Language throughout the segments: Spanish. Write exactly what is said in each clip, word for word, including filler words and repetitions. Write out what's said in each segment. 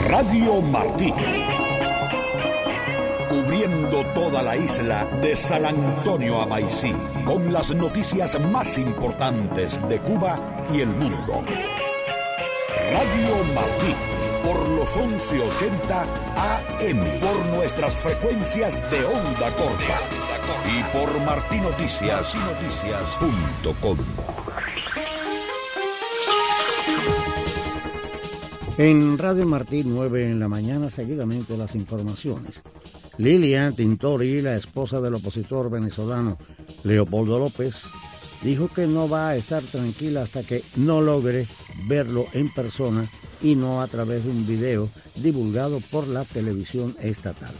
Radio Martí. Cubriendo toda la isla de San Antonio a Maicí, con las noticias más importantes de Cuba y el mundo. Radio Martí, por los once ochenta A M, por nuestras frecuencias de onda corta y por martinoticias punto com. En Radio Martí, nueve en la mañana, seguidamente las informaciones. Lilian Tintori, la esposa del opositor venezolano Leopoldo López, dijo que no va a estar tranquila hasta que no logre verlo en persona y no a través de un video divulgado por la televisión estatal.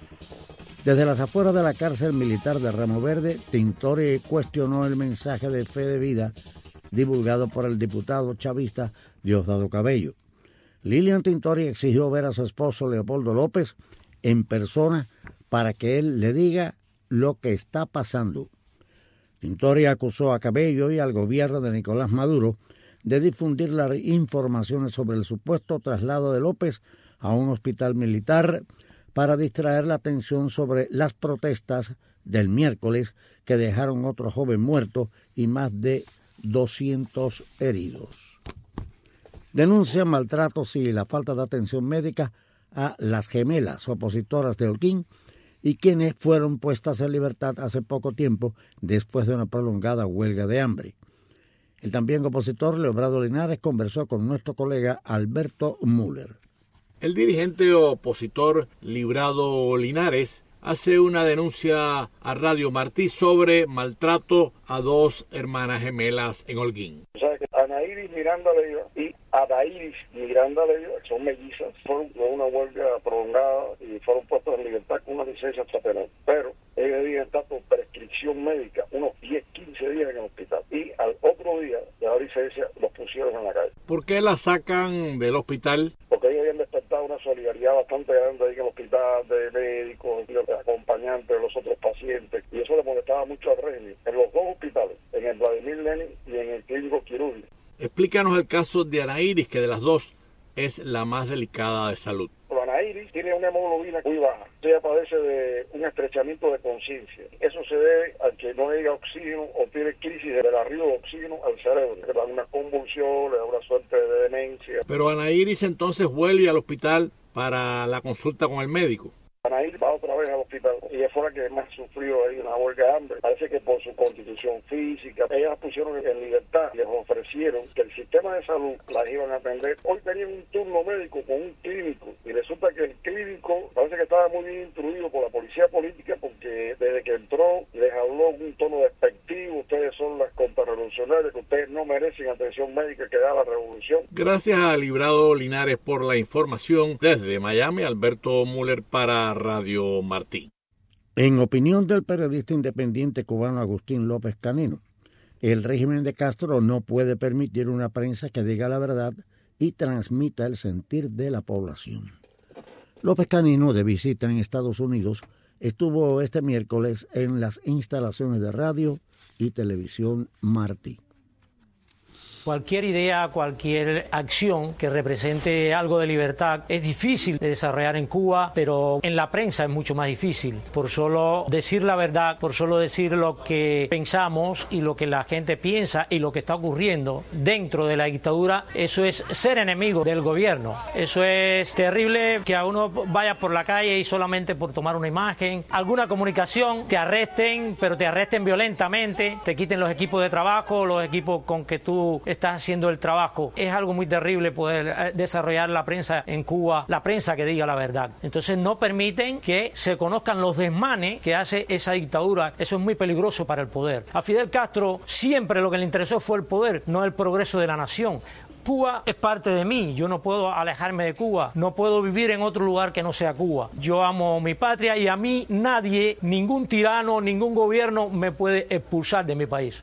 Desde las afueras de la cárcel militar de Ramo Verde, Tintori cuestionó el mensaje de fe de vida divulgado por el diputado chavista Diosdado Cabello. Lilian Tintori exigió ver a su esposo Leopoldo López en persona para que él le diga lo que está pasando. Tintori acusó a Cabello y al gobierno de Nicolás Maduro de difundir las informaciones sobre el supuesto traslado de López a un hospital militar para distraer la atención sobre las protestas del miércoles que dejaron otro joven muerto y más de doscientos heridos. Denuncian maltratos y la falta de atención médica a las gemelas opositoras de Holguín y quienes fueron puestas en libertad hace poco tiempo después de una prolongada huelga de hambre. El también opositor Leobrado Linares conversó con nuestro colega Alberto Müller. El dirigente opositor Librado Linares hace una denuncia a Radio Martí sobre maltrato a dos hermanas gemelas en Holguín. O sea, que Anairis Miranda Leiva y Adairis Miranda Leiva, son mellizas, fueron con una huelga prolongada y fueron puestas en libertad con una licencia extrapenal. Pero ellos debían estar por prescripción médica unos diez, quince días en el hospital. Y al otro día de la licencia los pusieron en la calle. ¿Por qué la sacan del hospital? Porque ellos habían despertado una solidaridad bastante grande ahí en el hospital, de médicos, de acompañantes de los otros pacientes. Y eso le molestaba mucho al régimen. En los dos hospitales, en el Vladimir Lenin y en el Clínico Quirúrgico. Explícanos el caso de Anairis, que de las dos es la más delicada de salud. Anairis tiene una hemoglobina muy baja. Ella padece de un estrechamiento de conciencia. Eso se debe a que no llega oxígeno o tiene crisis del arribo de oxígeno al cerebro. Le da una convulsión, le da una suerte de demencia. Pero Anairis entonces vuelve al hospital para la consulta con el médico. Anairis va otra vez al hospital. Ella fue la que más sufrió ahí una huelga de hambre. Parece que por su constitución física, ellas las pusieron en libertad. Les ofrecieron que el sistema de salud las iban a atender. Hoy tenían un turno médico con un clínico y resulta que el clínico parece que estaba muy bien instruido por la policía política porque desde que entró les habló en un tono despectivo. Ustedes son las contrarrevolucionarias, que ustedes no merecen atención médica que da la revolución. Gracias a Librado Linares por la información. Desde Miami, Alberto Müller para Radio Martí. En opinión del periodista independiente cubano Agustín López Canino, el régimen de Castro no puede permitir una prensa que diga la verdad y transmita el sentir de la población. López Canino, de visita en Estados Unidos, estuvo este miércoles en las instalaciones de radio y televisión Martí. Cualquier idea, cualquier acción que represente algo de libertad es difícil de desarrollar en Cuba, pero en la prensa es mucho más difícil. Por solo decir la verdad, por solo decir lo que pensamos y lo que la gente piensa y lo que está ocurriendo dentro de la dictadura, eso es ser enemigo del gobierno. Eso es terrible, que a uno vaya por la calle y solamente por tomar una imagen, alguna comunicación, te arresten, pero te arresten violentamente, te quiten los equipos de trabajo, los equipos con que tú estás haciendo el trabajo. Es algo muy terrible poder desarrollar la prensa en Cuba, la prensa que diga la verdad. Entonces no permiten que se conozcan los desmanes que hace esa dictadura. Eso es muy peligroso para el poder. A Fidel Castro siempre lo que le interesó fue el poder, no el progreso de la nación. Cuba es parte de mí, yo no puedo alejarme de Cuba, no puedo vivir en otro lugar que no sea Cuba. Yo amo mi patria y a mí nadie, ningún tirano, ningún gobierno me puede expulsar de mi país.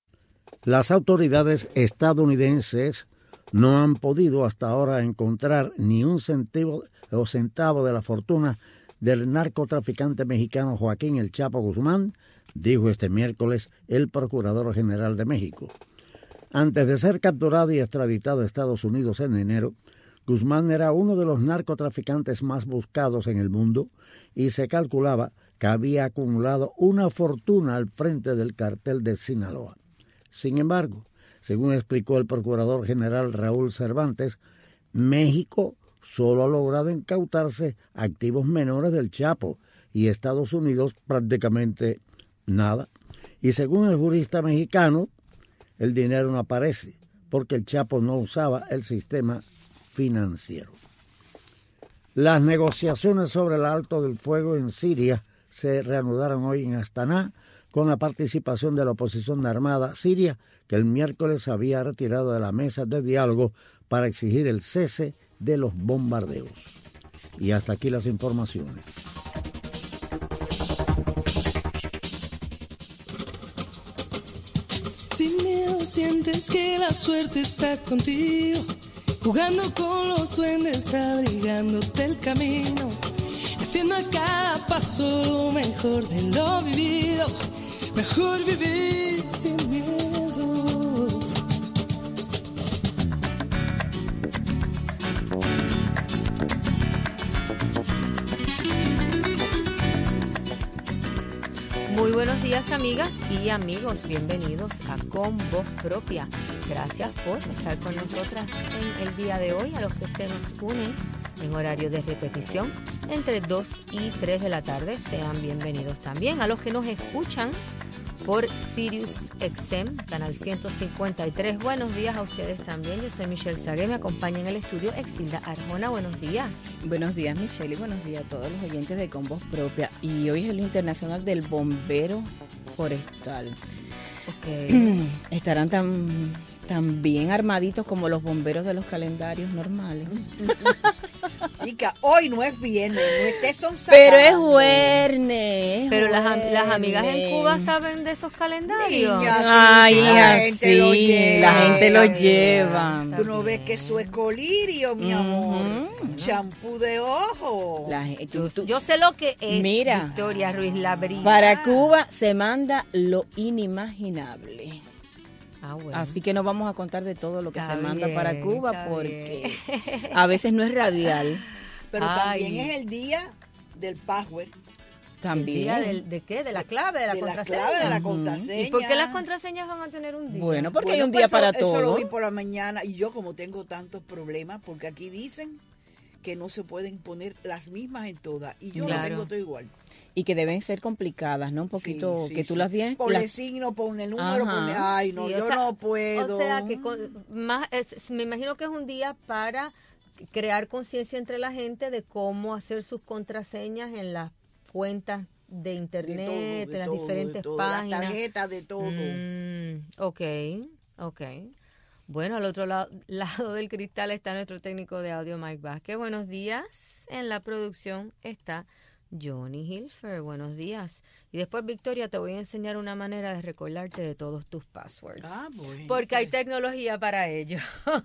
Las autoridades estadounidenses no han podido hasta ahora encontrar ni un centavo, o centavo de la fortuna del narcotraficante mexicano Joaquín El Chapo Guzmán, dijo este miércoles el Procurador General de México. Antes de ser capturado y extraditado a Estados Unidos en enero, Guzmán era uno de los narcotraficantes más buscados en el mundo y se calculaba que había acumulado una fortuna al frente del cartel de Sinaloa. Sin embargo, según explicó el procurador general Raúl Cervantes, México solo ha logrado incautarse activos menores del Chapo y Estados Unidos prácticamente nada. Y según el jurista mexicano, el dinero no aparece porque el Chapo no usaba el sistema financiero. Las negociaciones sobre el alto del fuego en Siria se reanudaron hoy en Astaná con la participación de la oposición armada siria, que el miércoles había retirado de la mesa de diálogo para exigir el cese de los bombardeos. Y hasta aquí las informaciones. Sin miedo sientes que la suerte está contigo, jugando con los duendes, abrigándote el camino, haciendo a cada paso lo mejor de lo vivido. Mejor vivir sin miedo. Muy buenos días, amigas y amigos, bienvenidos a Con Voz Propia. Gracias por estar con nosotras en el día de hoy, a los que se nos unen en horario de repetición entre dos y tres de la tarde, sean bienvenidos también. A los que nos escuchan por Sirius X M, canal ciento cincuenta y tres, buenos días a ustedes también. Yo soy Michelle Sagué, me acompaña en el estudio Exilda Arjona, buenos días. Buenos días, Michelle, y buenos días a todos los oyentes de Con Voz Propia. Y hoy es el Internacional del Bombero Forestal. Okay. Estarán tan, tan bien armaditos como los bomberos de los calendarios normales. Chica, hoy no es viernes, no estés sonsacando. Pero es jueves. Pero las, las amigas en Cuba saben de esos calendarios. Niña, sí, Ay, sí, la gente sí, lo lleva. la gente lo lleva. Tú no ves que eso es colirio, mi amor. Champú de ojo. La gente- tú- tú- Yo sé lo que es, Mira, Victoria Ruiz Labrí. para Cuba se manda lo inimaginable. Ah, bueno. Así que no vamos a contar de todo lo que Está se manda bien, para Cuba está porque a veces no es radial. Pero Ay. también es el día del password, También. ¿El día del- de qué? ¿De la clave? ¿De la de la contraseña? clave de la Ujú. contraseña. ¿Y por qué las contraseñas van a tener un día? Bueno, porque Bueno, hay un pues día eso- para Eso lo todo. vi por la mañana y yo como tengo tantos problemas, porque aquí dicen que no se pueden poner las mismas en todas y yo Claro. lo tengo todo igual. Y que deben ser complicadas, ¿no? Un poquito Sí, sí, que tú sí. las tienes. Ponle las- signo, ponle número, Ajá. ponle... Ay, no, Sí, o yo sea- no puedo. O sea, que con- más, es- me imagino que es un día para crear conciencia entre la gente de cómo hacer sus contraseñas en las cuentas de De internet, todo, de, de las todo, diferentes de todo, páginas. Las tarjetas, de todo. Mm, ok, ok. Bueno, al otro lado, lado del cristal está nuestro técnico de audio, Mike Vázquez. Buenos días. En la producción está Johnny Hilfer. Buenos días. Y después, Victoria, te voy a enseñar una manera de recordarte de todos tus passwords. Ah, bueno. Porque hay tecnología para ello.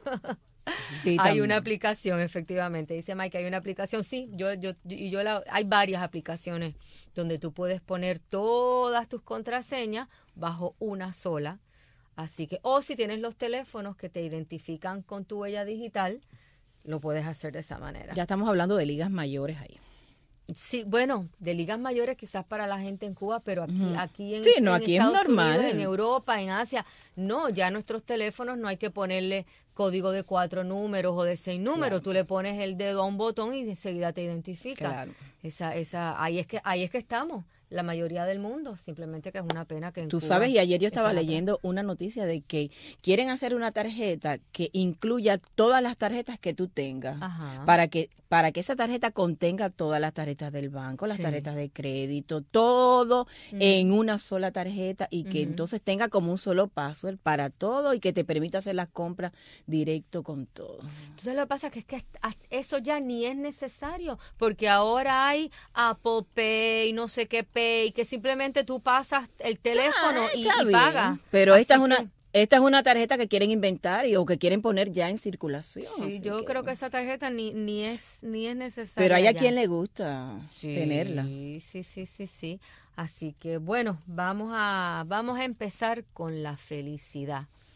Sí, Hay también. una aplicación, efectivamente. Dice Mike, hay una aplicación. Sí, yo, yo, y yo la, hay varias aplicaciones donde tú puedes poner todas tus contraseñas bajo una sola. Así que, o si tienes los teléfonos que te identifican con tu huella digital, lo puedes hacer de esa manera. Ya estamos hablando de ligas mayores ahí. Sí, bueno, de ligas mayores quizás para la gente en Cuba, pero aquí, Ujú. aquí en, Sí, no, en aquí es Estados normal. Unidos, en Europa, en Asia, no, ya nuestros teléfonos no hay que ponerle código de cuatro números o de seis números, Claro. tú le pones el dedo a un botón y enseguida te identifica. Claro. Esa, esa, ahí es que, ahí es que estamos, la mayoría del mundo, simplemente que es una pena que en Tú Cuba sabes, y ayer yo estaba están atrás. leyendo una noticia de que quieren hacer una tarjeta que incluya todas las tarjetas que tú tengas, Ajá. para que para que esa tarjeta contenga todas las tarjetas del banco, las Sí. tarjetas de crédito, todo Mm. en una sola tarjeta y que Ujú. entonces tenga como un solo password para todo y que te permita hacer las compras directo con todo. Entonces lo que pasa es que, es que hasta- eso ya ni es necesario, porque ahora hay Apple Pay, no sé qué Pay, que simplemente tú pasas el teléfono Ah, y, está y bien, pagas. Pero Así esta es que, una esta es una tarjeta que quieren inventar y o que quieren poner ya en circulación. Sí, así yo creo que esa tarjeta ni, ni es ni es necesaria. Pero hay a ya. quien le gusta Sí, tenerla. Sí, sí, sí, sí, sí. Así que bueno, vamos a vamos a empezar con la felicidad.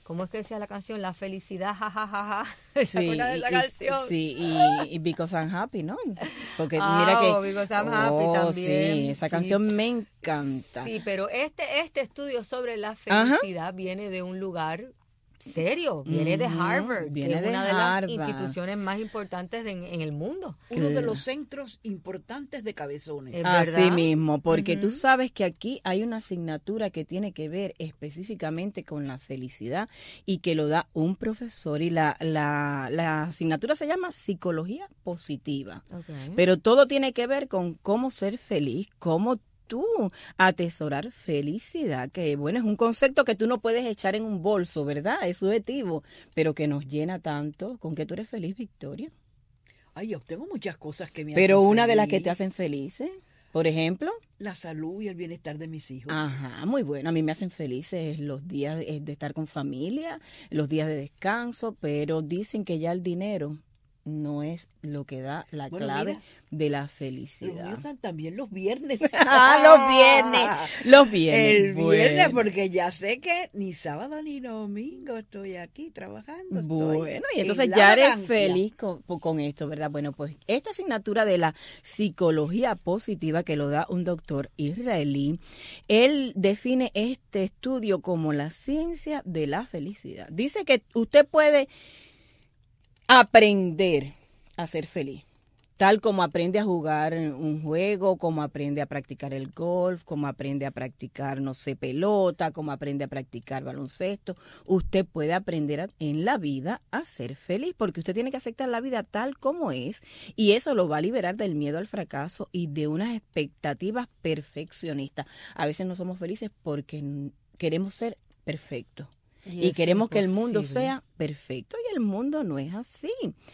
¿Cómo es que decía la canción? La felicidad, jajajaja. Ja, ja, ja. Sí, de esa y, canción? sí, y, y Because I'm Happy, ¿no? Porque ah, mira que... Oh, Because I'm Happy oh, también. Sí, esa sí. canción me encanta. Sí, pero este, este estudio sobre la felicidad Ajá. viene de un lugar serio, viene de Harvard, viene que es de una de Harvard. las instituciones más importantes de, en, en el mundo. Uno de los centros importantes de cabezones. ¿Es Así verdad? mismo, porque uh-huh. tú sabes que aquí hay una asignatura que tiene que ver específicamente con la felicidad y que lo da un profesor y la, la, la asignatura se llama Psicología Positiva. Okay. Pero todo tiene que ver con cómo ser feliz, cómo tú atesorar felicidad, que bueno, es un concepto que tú no puedes echar en un bolso, ¿verdad? Es subjetivo, pero que nos llena tanto. ¿Con qué tú eres feliz, Victoria? Ay, yo tengo muchas cosas que me pero hacen una feliz. De las que te hacen felices, por ejemplo, la salud y el bienestar de mis hijos. Ajá, muy bueno. A mí me hacen felices los días de estar con familia, los días de descanso, pero dicen que ya el dinero no es lo que da la bueno, clave mira, de la felicidad. Los están también los viernes. ah, los viernes. Los viernes. El viernes, bueno. Porque ya sé que ni sábado ni domingo estoy aquí trabajando. Bueno, y entonces ya eres vagancia. Feliz con, con esto, ¿verdad? Bueno, pues esta asignatura de la psicología positiva que lo da un doctor israelí, él define este estudio como la ciencia de la felicidad. Dice que usted puede aprender a ser feliz, tal como aprende a jugar un juego, como aprende a practicar el golf, como aprende a practicar, no sé, pelota, como aprende a practicar baloncesto. Usted puede aprender a, en la vida a ser feliz, porque usted tiene que aceptar la vida tal como es, y eso lo va a liberar del miedo al fracaso y de unas expectativas perfeccionistas. A veces no somos felices porque queremos ser perfectos. Y, y queremos imposible. Que el mundo sea perfecto y el mundo no es así.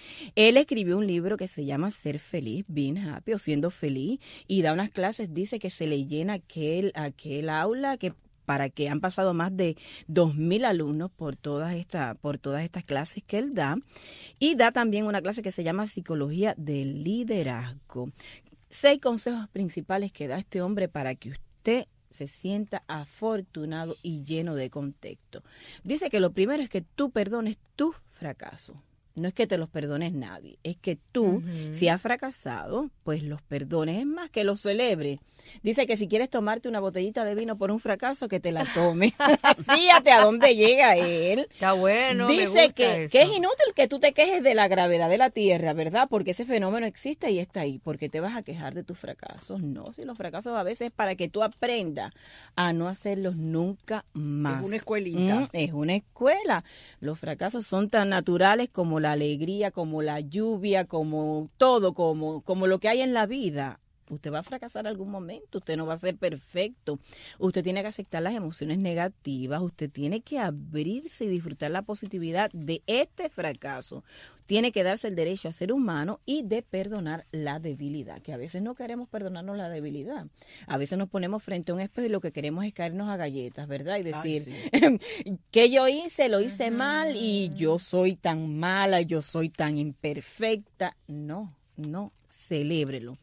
Él escribió un libro que se llama Ser Feliz, Being Happy o Siendo Feliz, y da unas clases, dice que se le llena aquel, aquel aula que para que han pasado más de dos mil alumnos por todas, esta, por todas estas clases que él da, y da también una clase que se llama Psicología del Liderazgo. Seis consejos principales que da este hombre para que usted se sienta afortunado y lleno de contexto. Dice que lo primero es que tú perdones tus fracasos. No es que te los perdones nadie, es que tú, uh-huh. si has fracasado, pues los perdones, es más que los celebres. Dice que si quieres tomarte una botellita de vino por un fracaso, que te la tome. Fíjate a dónde llega él. Está bueno, Dice me gusta que, eso. que es inútil que tú te quejes de la gravedad de la Tierra, ¿verdad? Porque ese fenómeno existe y está ahí. ¿Por qué te vas a quejar de tus fracasos? No, si los fracasos a veces es para que tú aprendas a no hacerlos nunca más. Es una escuelita. Mm, es una escuela. Los fracasos son tan naturales como la alegría, como la lluvia, como todo, como, como lo que hay en la vida. Usted va a fracasar algún momento, usted no va a ser perfecto. Usted tiene que aceptar las emociones negativas, usted tiene que abrirse y disfrutar la positividad de este fracaso. Tiene que darse el derecho a ser humano y de perdonar la debilidad, que a veces no queremos perdonarnos la debilidad. A veces nos ponemos frente a un espejo y lo que queremos es caernos a galletas, ¿verdad? Y decir, Ay, sí. ¿qué yo hice? Lo hice uh-huh. mal y yo soy tan mala, yo soy tan imperfecta. No, no, celébrelo.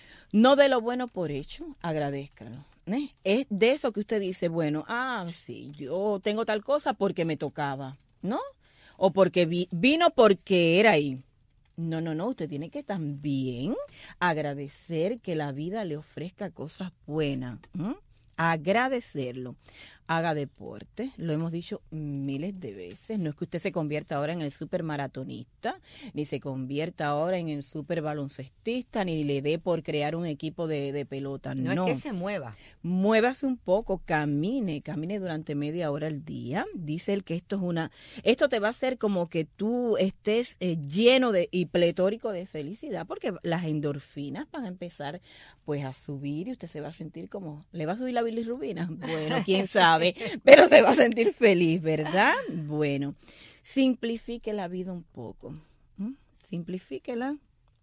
No dé lo bueno por hecho, agradézcalo. ¿eh? Es de eso que usted dice, bueno, ah, sí, yo tengo tal cosa porque me tocaba, ¿no? O porque vi, vino porque era ahí. No, no, no, usted tiene que también agradecer que la vida le ofrezca cosas buenas. ¿eh? Agradecerlo. Haga deporte, lo hemos dicho miles de veces, no es que usted se convierta ahora en el supermaratonista, ni se convierta ahora en el superbaloncestista, ni le dé por crear un equipo de, de pelota, no. No es que se mueva. Muévase un poco, camine, camine durante media hora al día, dice él que esto es una, esto te va a hacer como que tú estés eh, lleno de y pletórico de felicidad, porque las endorfinas van a empezar pues a subir y usted se va a sentir como, ¿le va a subir la bilirrubina? Bueno, quién sabe. Pero se va a sentir feliz, ¿verdad? Bueno, simplifique la vida un poco. ¿Mm? Simplifíquela.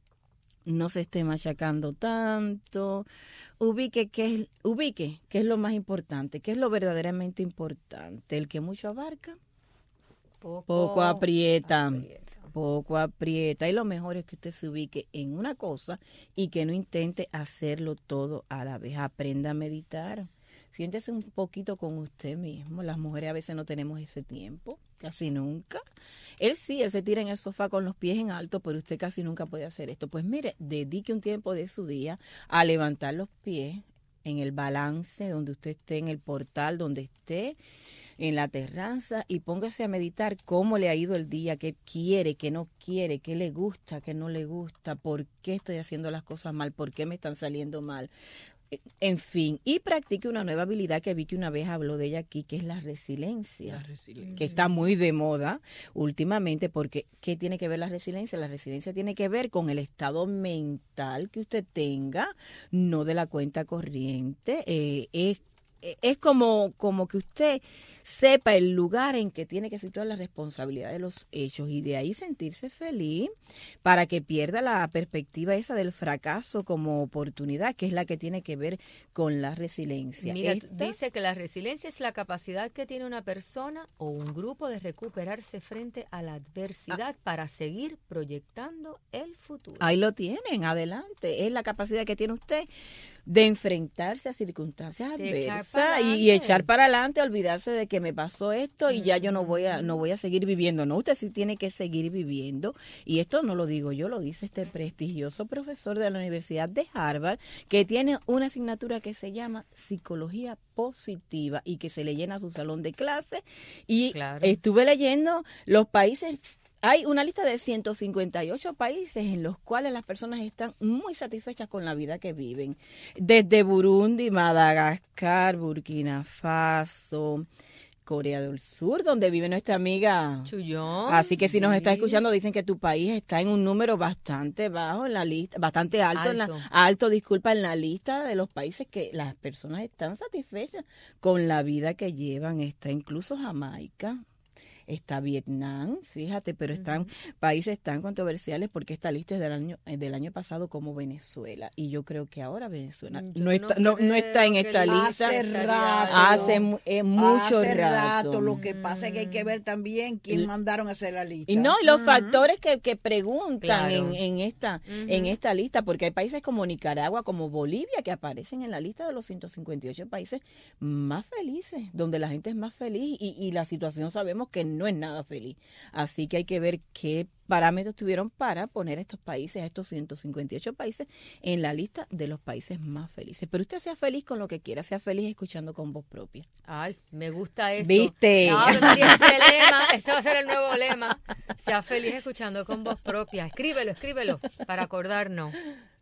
No se esté machacando tanto. Ubique qué es, ubique qué es lo más importante, qué es lo verdaderamente importante. El que mucho abarca, poco, poco aprieta. aprieta. Poco aprieta. Y lo mejor es que usted se ubique en una cosa y que no intente hacerlo todo a la vez. Aprenda a meditar. Siéntese un poquito con usted mismo. Las mujeres a veces no tenemos ese tiempo. casi nunca. Él sí, él se tira en el sofá con los pies en alto, pero usted casi nunca puede hacer esto. Pues mire, dedique un tiempo de su día a levantar los pies en el balance, donde usted esté, en el portal, donde esté, en la terraza, y póngase a meditar cómo le ha ido el día, qué quiere, qué no quiere, qué le gusta, qué no le gusta, por qué estoy haciendo las cosas mal, por qué me están saliendo mal. En fin, y practique una nueva habilidad que vi que una vez habló de ella aquí, que es la resiliencia, La resiliencia. que está muy de moda últimamente, porque ¿qué tiene que ver la resiliencia? La resiliencia tiene que ver con el estado mental que usted tenga, no de la cuenta corriente. Eh, es Es como, como que usted sepa el lugar en que tiene que situar la responsabilidad de los hechos y de ahí sentirse feliz para que pierda la perspectiva esa del fracaso como oportunidad, que es la que tiene que ver con la resiliencia. Mira, Esta, dice que la resiliencia es la capacidad que tiene una persona o un grupo de recuperarse frente a la adversidad ah. para seguir proyectando el futuro. Ahí lo tienen, adelante. Es la capacidad que tiene usted de enfrentarse a circunstancias adversas y, y echar para adelante, olvidarse de que me pasó esto y mm. ya yo no voy a no voy a seguir viviendo. No, usted sí tiene que seguir viviendo, y esto no lo digo yo, lo dice este prestigioso profesor de la Universidad de Harvard, que tiene una asignatura que se llama Psicología Positiva y que se le llena su salón de clases. Y claro, estuve leyendo los países. Hay una lista de ciento cincuenta y ocho países en los cuales las personas están muy satisfechas con la vida que viven. Desde Burundi, Madagascar, Burkina Faso, Corea del Sur, donde vive nuestra amiga Chuyón. Así que si nos sí. está escuchando, dicen que tu país está en un número bastante bajo en la lista, bastante alto, alto. En la, alto, disculpa, en la lista de los países que las personas están satisfechas con la vida que llevan. Está incluso Jamaica. Está Vietnam, fíjate, pero están uh-huh. países tan controversiales porque esta lista es del año del año pasado, como Venezuela, y yo creo que ahora Venezuela yo no está no, no está en esta lista. Hace rato, hace eh, mucho hace rato. rato. Lo que pasa es que hay que ver también quién y, mandaron a hacer la lista. Y no, y los uh-huh. factores que, que preguntan claro. en, en esta uh-huh. en esta lista, porque hay países como Nicaragua, como Bolivia, que aparecen en la lista de los ciento cincuenta y ocho países más felices, donde la gente es más feliz y, y la situación sabemos que no es nada feliz. Así que hay que ver qué parámetros tuvieron para poner a estos países, a estos ciento cincuenta y ocho países, en la lista de los países más felices. Pero usted sea feliz con lo que quiera, sea feliz escuchando con voz propia. Ay, me gusta eso. ¿Viste? No, ese lema, este va a ser el nuevo lema. Sea feliz escuchando con voz propia. Escríbelo, escríbelo, para acordarnos.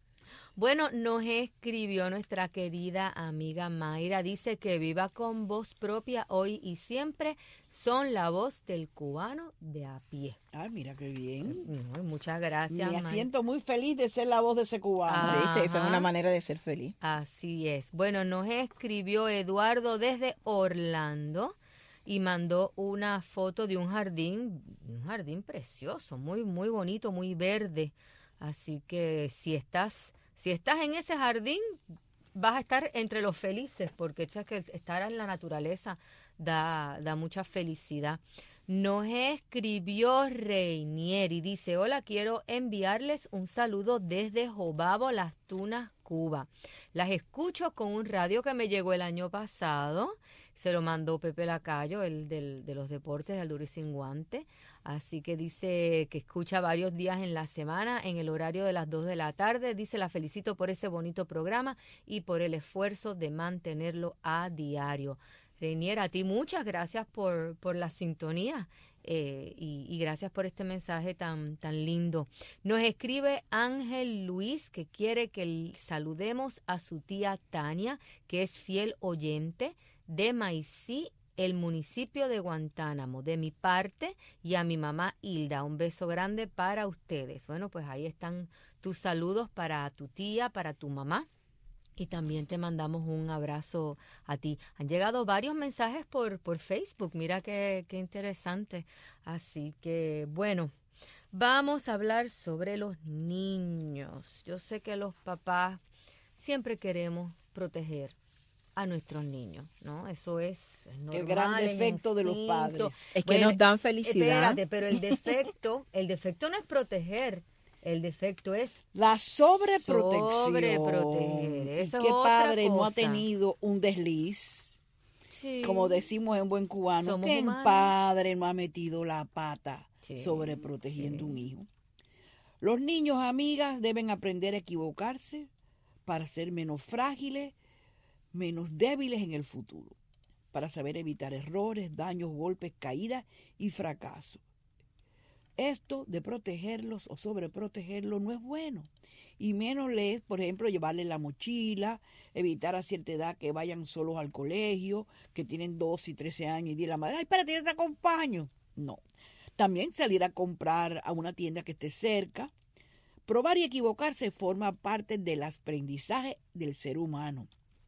Bueno, nos escribió nuestra querida amiga Mayra, dice que viva con voz propia hoy y siempre, son la voz del cubano de a pie. Ah, mira qué bien. No, muchas gracias, Me May. siento muy feliz de ser la voz de ese cubano. ¿Viste? Esa es una manera de ser feliz. Así es. Bueno, nos escribió Eduardo desde Orlando y mandó una foto de un jardín, un jardín precioso, muy, muy bonito, muy verde. Así que si estás... Si estás en ese jardín, vas a estar entre los felices, porque sabes que estar en la naturaleza da, da mucha felicidad. Nos escribió Reinier y dice, hola, quiero enviarles un saludo desde Jobabo, Las Tunas, Cuba. Las escucho con un radio que me llegó el año pasado. Se lo mandó Pepe Lacayo, el del, de los deportes del Duro y Sin Guante. Así que dice que escucha varios días en la semana en el horario de las dos de la tarde. Dice, la felicito por ese bonito programa y por el esfuerzo de mantenerlo a diario. Reinier, a ti muchas gracias por, por la sintonía eh, y, y gracias por este mensaje tan, tan lindo. Nos escribe Ángel Luis que quiere que saludemos a su tía Tania, que es fiel oyente de Maicí, el municipio de Guantánamo, de mi parte, y a mi mamá Hilda. Un beso grande para ustedes. Bueno, pues ahí están tus saludos para tu tía, para tu mamá. Y también te mandamos un abrazo a ti. Han llegado varios mensajes por, por Facebook. Mira qué, qué interesante. Así que, bueno, vamos a hablar sobre los niños. Yo sé que los papás siempre queremos proteger a nuestros niños, ¿no? Eso es, es normal. El gran defecto de los padres. Es que bueno, nos dan felicidad. Espérate, pero el defecto, el defecto no es proteger. El defecto es la sobreprotección. Sobreproteger. Eso ¿Y qué es otra padre cosa. No ha tenido un desliz? Sí. Como decimos en buen cubano, Somos que el humanos. padre no ha metido la pata Sí, sobreprotegiendo sí. un hijo. Los niños, amigas, deben aprender a equivocarse para ser menos frágiles, menos débiles en el futuro, para saber evitar errores, daños, golpes, caídas y fracasos. Esto de protegerlos o sobreprotegerlos no es bueno. Y menos le es, por ejemplo, llevarles la mochila, evitar a cierta edad que vayan solos al colegio, que tienen doce y trece años y digan la madre, ay, espérate, yo te acompaño. No. También salir a comprar a una tienda que esté cerca. Probar y equivocarse forma parte del aprendizaje del ser humano.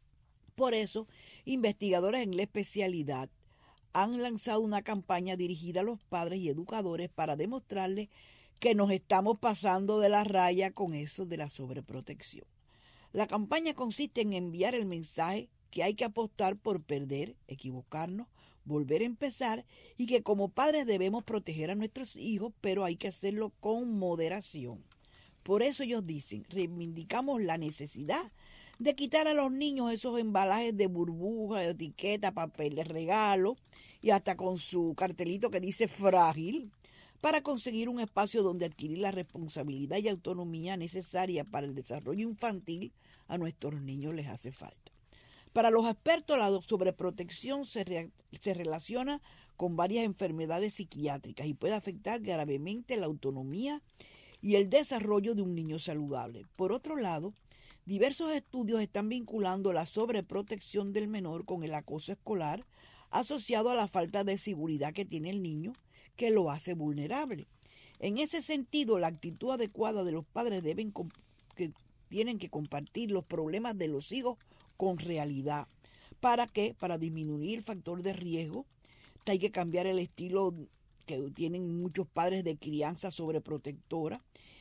Por eso, investigadores en la especialidad han lanzado una campaña dirigida a los padres y educadores para demostrarles que nos estamos pasando de la raya con eso de la sobreprotección. La campaña consiste en enviar el mensaje que hay que apostar por perder, equivocarnos, volver a empezar y que como padres debemos proteger a nuestros hijos, pero hay que hacerlo con moderación. Por eso ellos dicen, reivindicamos la necesidad de quitar a los niños esos embalajes de burbujas, de etiqueta, papel de regalo y hasta con su cartelito que dice frágil, para conseguir un espacio donde adquirir la responsabilidad y autonomía necesaria para el desarrollo infantil a nuestros niños les hace falta. Para los expertos, la sobreprotección se, re, se relaciona con varias enfermedades psiquiátricas y puede afectar gravemente la autonomía y el desarrollo de un niño saludable. Por otro lado, diversos estudios están vinculando la sobreprotección del menor con el acoso escolar asociado a la falta de seguridad que tiene el niño, que lo hace vulnerable. En ese sentido, la actitud adecuada de los padres deben que tienen que compartir los problemas de los hijos con realidad. ¿Para qué? Para disminuir el factor de riesgo. Hay que cambiar el estilo que tienen muchos padres de crianza sobreprotectora.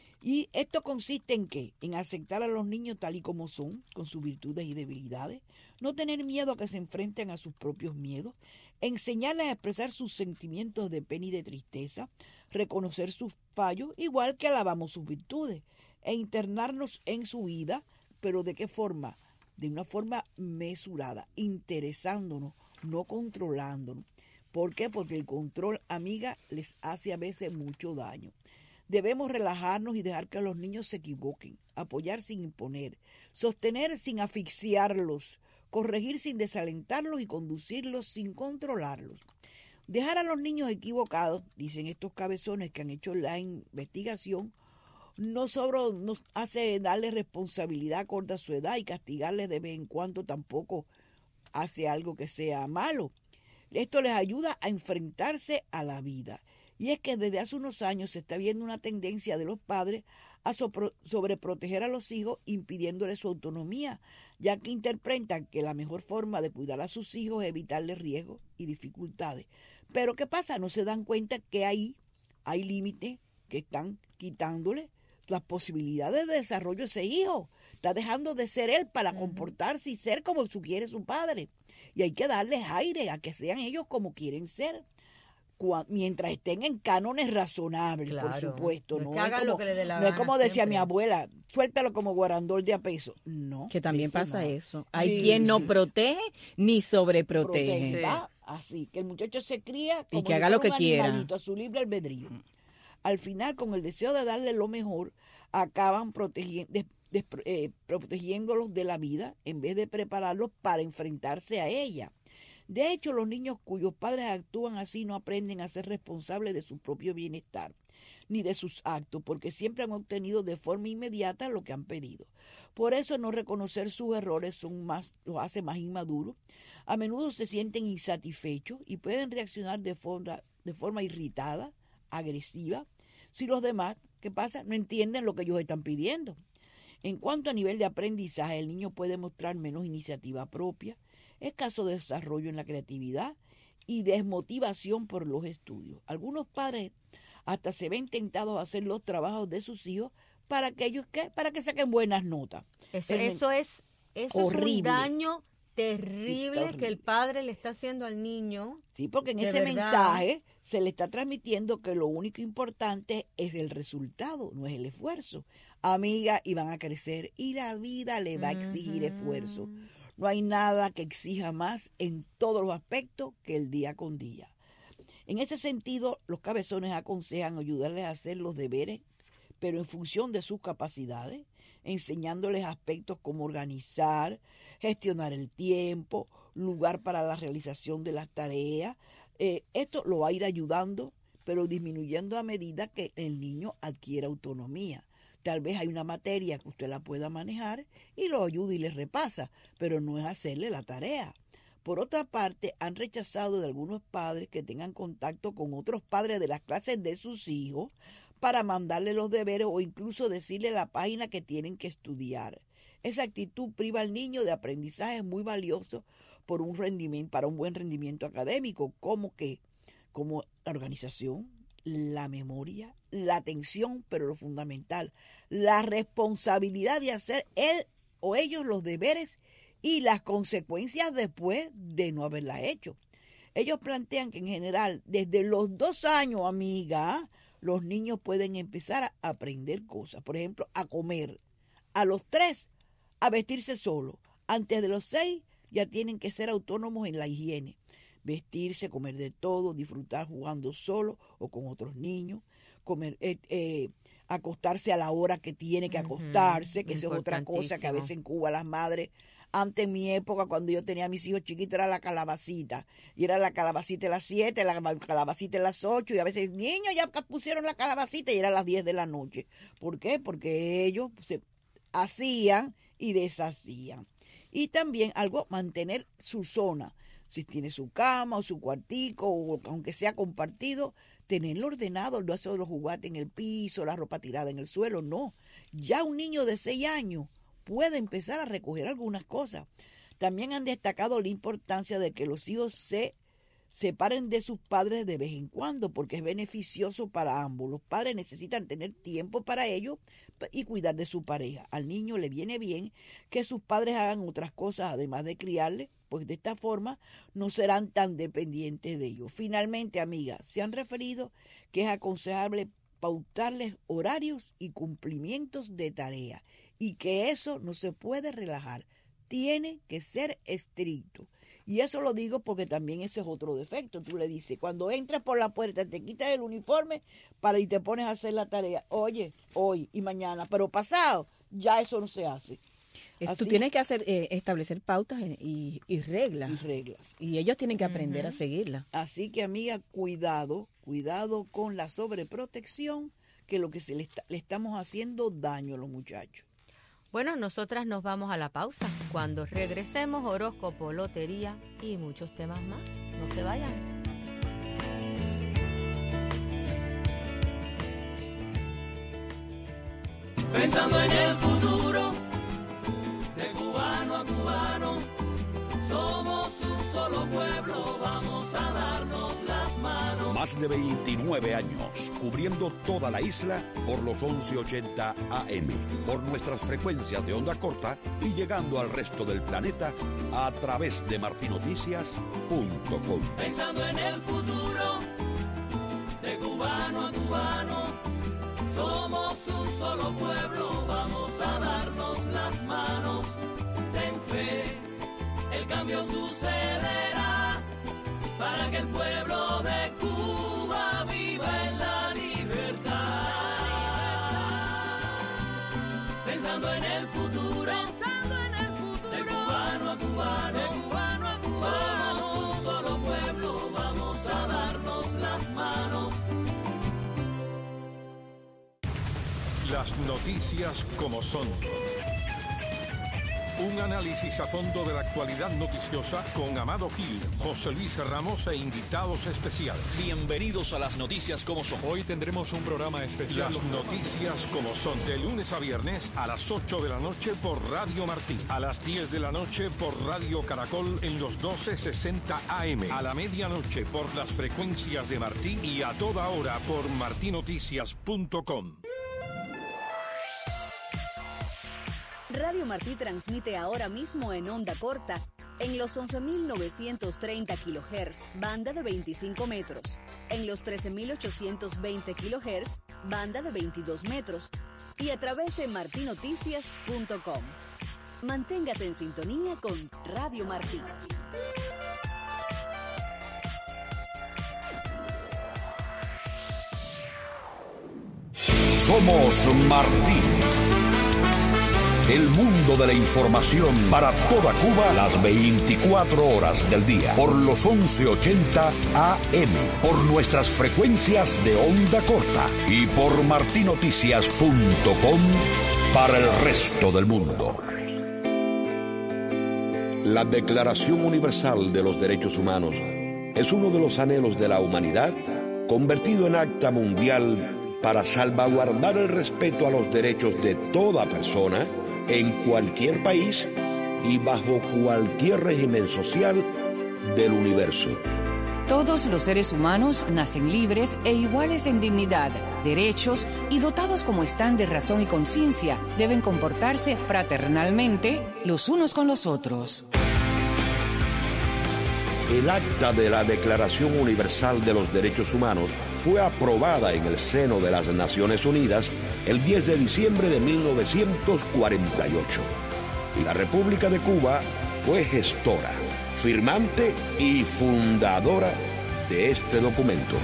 Y esto consiste en qué? En aceptar a los niños tal y como son, con sus virtudes y debilidades, no tener miedo a que se enfrenten a sus propios miedos, enseñarles a expresar sus sentimientos de pena y de tristeza, reconocer sus fallos, igual que alabamos sus virtudes, e internarnos en su vida, pero ¿de qué forma? De una forma mesurada, interesándonos, no controlándonos. ¿Por qué? Porque el control, amiga, les hace a veces mucho daño. Debemos relajarnos y dejar que los niños se equivoquen, apoyar sin imponer, sostener sin asfixiarlos, corregir sin desalentarlos y conducirlos sin controlarlos. Dejar a los niños equivocados, dicen estos cabezones que han hecho la investigación, no solo nos hace darles responsabilidad acorde a su edad y castigarles de vez en cuando tampoco hace algo que sea malo. Esto les ayuda a enfrentarse a la vida. Y es que desde hace unos años se está viendo una tendencia de los padres a sobreproteger a los hijos, impidiéndoles su autonomía, ya que interpretan que la mejor forma de cuidar a sus hijos es evitarles riesgos y dificultades. Pero ¿qué pasa? No se dan cuenta que ahí hay límites que están quitándole las posibilidades de desarrollo de ese hijo. Está dejando de ser él para comportarse y ser como quiere su padre. Y hay que darles aire a que sean ellos como quieren ser. Mientras estén en cánones razonables, claro, por supuesto. No, no, es, como, que le dé la no es como decía siempre. mi abuela, suéltalo como guarandol de a peso. No. Que también pasa no. eso. Hay sí, quien no sí. protege ni sobreprotege. Protege, sí. Así, que el muchacho se cría como y que haga lo que un quiera. Animalito, a su libre albedrío. Al final, con el deseo de darle lo mejor, acaban protegiendo, des, des, eh, protegiéndolos de la vida en vez de prepararlos para enfrentarse a ella. De hecho, los niños cuyos padres actúan así no aprenden a ser responsables de su propio bienestar ni de sus actos, porque siempre han obtenido de forma inmediata lo que han pedido. Por eso no reconocer sus errores son más, los hace más inmaduros. A menudo se sienten insatisfechos y pueden reaccionar de forma, de forma irritada, agresiva, si los demás, ¿qué pasa?, no entienden lo que ellos están pidiendo. En cuanto a nivel de aprendizaje, el niño puede mostrar menos iniciativa propia, escaso desarrollo en la creatividad y desmotivación por los estudios. Algunos padres hasta se ven tentados a hacer los trabajos de sus hijos para que ellos ¿qué? para que saquen buenas notas. Eso, El, eso es eso horrible. Es un daño terrible, horrible que el padre le está haciendo al niño. Sí, porque en de ese verdad. mensaje se le está transmitiendo que lo único importante es el resultado, no es el esfuerzo. Amiga, y van a crecer y la vida le va a exigir Uh-huh. esfuerzo. No hay nada que exija más en todos los aspectos que el día con día. En ese sentido, los cabezones aconsejan ayudarles a hacer los deberes, pero en función de sus capacidades, enseñándoles aspectos como organizar, gestionar el tiempo, lugar para la realización de las tareas. Eh, esto lo va a ir ayudando, pero disminuyendo a medida que el niño adquiera autonomía. Tal vez hay una materia que usted la pueda manejar y lo ayuda y le repasa, pero no es hacerle la tarea. Por otra parte, han rechazado de algunos padres que tengan contacto con otros padres de las clases de sus hijos para mandarle los deberes o incluso decirle la página que tienen que estudiar. Esa actitud priva al niño de aprendizaje muy valioso por un rendimiento, para un buen rendimiento académico, como que, como la organización, la memoria, la atención, pero lo fundamental, la responsabilidad de hacer él o ellos los deberes y las consecuencias después de no haberla hecho. Ellos plantean que en general, desde los dos años, amiga, los niños pueden empezar a aprender cosas. Por ejemplo, a comer. A los tres, a vestirse solo. Antes de los seis, ya tienen que ser autónomos en la higiene. Vestirse, comer de todo, disfrutar jugando solo o con otros niños, comer, eh, eh, acostarse a la hora que tiene que acostarse, uh-huh. que eso es otra cosa que a veces en Cuba las madres, antes en mi época, cuando yo tenía a mis hijos chiquitos, era la calabacita, y era la calabacita a las siete, la calabacita a las ocho, y a veces, niños, ya pusieron la calabacita, y era a las diez de la noche. ¿Por qué? Porque ellos se hacían y deshacían. Y también algo, mantener su zona, si tiene su cama o su cuartico, o aunque sea compartido, tenerlo ordenado, no hacer los juguetes en el piso, la ropa tirada en el suelo, no. Ya un niño de seis años puede empezar a recoger algunas cosas. También han destacado la importancia de que los hijos se separen de sus padres de vez en cuando, porque es beneficioso para ambos. Los padres necesitan tener tiempo para ellos y cuidar de su pareja. Al niño le viene bien que sus padres hagan otras cosas además de criarle, pues de esta forma no serán tan dependientes de ellos. Finalmente, amigas, se han referido que es aconsejable pautarles horarios y cumplimientos de tareas y que eso no se puede relajar, tiene que ser estricto. Y eso lo digo porque también ese es otro defecto. Tú le dices, cuando entras por la puerta, te quitas el uniforme para y te pones a hacer la tarea. Oye, hoy y mañana, pero pasado, ya eso no se hace. Así, tú tienes que hacer eh, establecer pautas y, y reglas. Y reglas. Y ellos tienen que aprender uh-huh. a seguirlas. Así que, amiga, cuidado, cuidado con la sobreprotección, que lo que se le, está, le estamos haciendo daño a los muchachos. Bueno, nosotras nos vamos a la pausa. Cuando regresemos, horóscopo, lotería y muchos temas más. No se vayan. Pensando en el futuro, de cubano a cubano, somos un solo pueblo, vamos a darnos las manos. Más de veintinueve años, cubriendo toda la isla por los once ochenta A M, por nuestras frecuencias de onda corta y llegando al resto del planeta a través de martinoticias punto com. Pensando en el futuro, de cubano a cubano, somos un solo pueblo, vamos a darnos las manos. Ten fe, el cambio sucederá para que el pueblo de Cuba viva en la libertad. Pensando en el futuro, pensando en el futuro, de cubano a cubano, de cubano a cubano, somos un solo pueblo, vamos a darnos las manos. Las noticias como son. Un análisis a fondo de la actualidad noticiosa con Amado Gil, José Luis Ramos e invitados especiales. Bienvenidos a las noticias como son. Hoy tendremos un programa especial. Las noticias como son. De lunes a viernes a las ocho de la noche por Radio Martí. A las diez de la noche por Radio Caracol en los doce sesenta A M. A la medianoche por las frecuencias de Martí y a toda hora por martinoticias punto com. Radio Martí transmite ahora mismo en onda corta en los once mil novecientos treinta kilohertz, banda de veinticinco metros, en los trece mil ochocientos veinte kilohertz, banda de veintidós metros, y a través de martinoticias punto com. Manténgase en sintonía con Radio Martí. Somos Martí. El mundo de la información para toda Cuba las veinticuatro horas del día. Por los once ochenta A M. Por nuestras frecuencias de onda corta. Y por martinoticias punto com para el resto del mundo. La Declaración Universal de los Derechos Humanos es uno de los anhelos de la humanidad convertido en acta mundial para salvaguardar el respeto a los derechos de toda persona en cualquier país y bajo cualquier régimen social del universo. Todos los seres humanos nacen libres e iguales en dignidad, derechos y dotados como están de razón y conciencia, deben comportarse fraternalmente los unos con los otros. El acta de la Declaración Universal de los Derechos Humanos fue aprobada en el seno de las Naciones Unidas el diez de diciembre de mil novecientos cuarenta y ocho. Y la República de Cuba fue gestora, firmante y fundadora de este documento.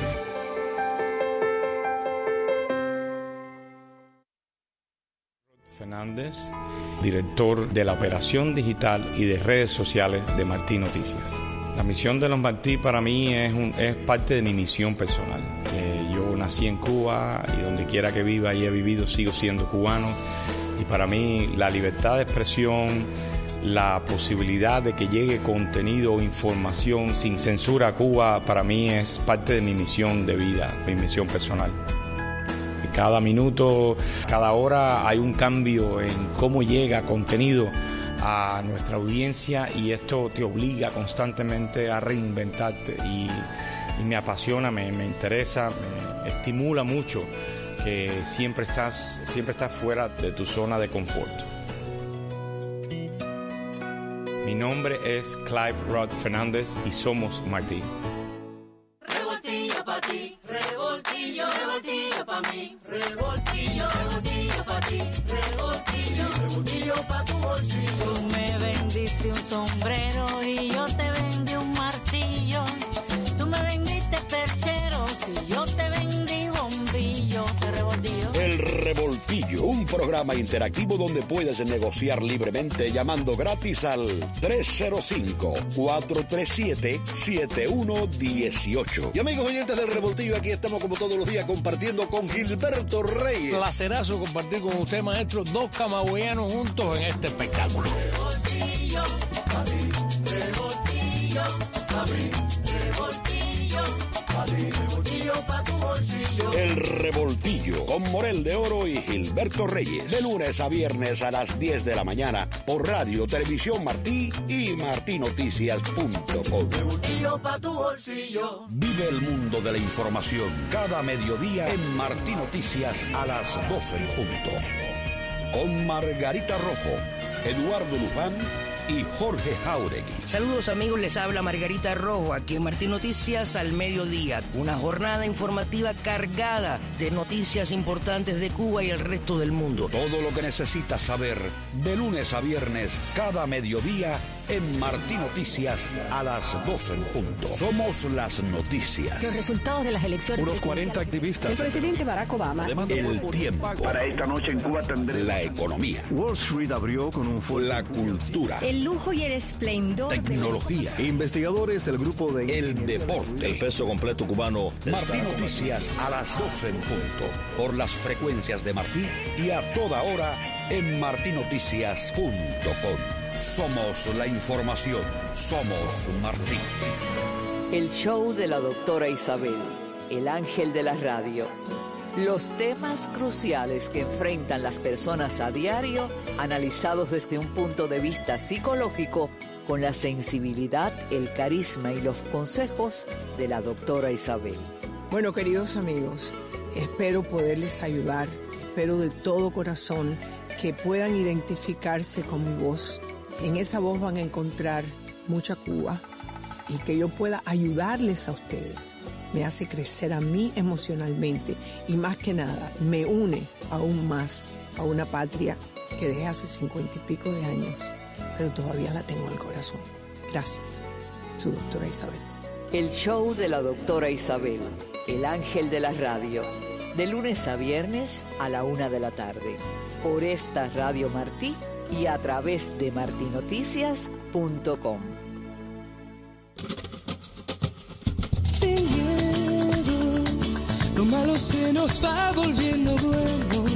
Fernández, director de la operación digital y de redes sociales de Martí Noticias. La misión de los Martí para mí es, un, es parte de mi misión personal. Eh, yo nací en Cuba y donde quiera que viva y he vivido sigo siendo cubano. Y para mí la libertad de expresión, la posibilidad de que llegue contenido o información sin censura a Cuba, para mí es parte de mi misión de vida, mi misión personal. Y cada minuto, cada hora hay un cambio en cómo llega contenido a nuestra audiencia y esto te obliga constantemente a reinventarte y, y me apasiona, me, me interesa, me estimula mucho que siempre estás, siempre estás fuera de tu zona de confort. Mi nombre es Clive Rod Fernández y somos Martí. Revoltillo pa' ti, revoltillo, revoltillo pa' mí, revoltillo, revoltillo pa' ti, revoltillo, revoltillo pa' tu bolsillo. Tú me vendiste un sombrero y yo te vendí un martillo. Tú me vendiste perchero y yo te vendí bombillo. Te revoltillo. El Revoltillo, un programa interactivo donde puedes negociar libremente llamando gratis al tres cero cinco, cuatro tres siete, siete uno uno ocho. Y amigos oyentes del Revoltillo, aquí estamos como todos los días compartiendo con Gilberto Reyes. Placerazo compartir con usted, maestro, dos camagüeyanos juntos en este espectáculo. Revoltillo pa' ti, revoltillo pa' mí, revoltillo pa' ti, revoltillo pa' tu bolsillo. El Revoltillo con Morel de Oro y Gilberto Reyes. De lunes a viernes a las diez de la mañana por Radio Televisión Martí y martinoticias punto com. Revoltillo pa' tu bolsillo. Vive el mundo de la información cada mediodía en Martí Noticias a las doce en punto. Con Margarita Rojo, Eduardo Luján y Jorge Jauregui. Saludos amigos, les habla Margarita Rojo, aquí en Martí Noticias al mediodía. Una jornada informativa cargada de noticias importantes de Cuba y el resto del mundo. Todo lo que necesitas saber de lunes a viernes cada mediodía en Martí Noticias a las doce en punto. Somos las noticias. Los resultados de las elecciones. Unos cuarenta activistas. El presidente Barack Obama. El tiempo. Para esta noche en Cuba tendré la economía. Wall Street abrió con un fuerte. La cultura. El lujo y el esplendor. Tecnología. De... Investigadores del grupo de... El deporte. El peso completo cubano. Martí Noticias a las doce en punto. Por las frecuencias de Martí y a toda hora en martinoticias punto com. Somos la información. Somos Martí. El show de la doctora Isabel, el ángel de la radio. Los temas cruciales que enfrentan las personas a diario, analizados desde un punto de vista psicológico, con la sensibilidad, el carisma y los consejos de la doctora Isabel. Bueno, queridos amigos, espero poderles ayudar. Espero de todo corazón que puedan identificarse con mi voz. En esa voz van a encontrar mucha Cuba y que yo pueda ayudarles a ustedes. Me hace crecer a mí emocionalmente y más que nada me une aún más a una patria que dejé hace cincuenta y pico de años, pero todavía la tengo en el corazón. Gracias, su doctora Isabel. El show de la doctora Isabel, el ángel de la radio, de lunes a viernes a la una de la tarde, por esta Radio Martí y a través de marti noticias punto com. Sin miedo, lo malo se nos va volviendo bueno.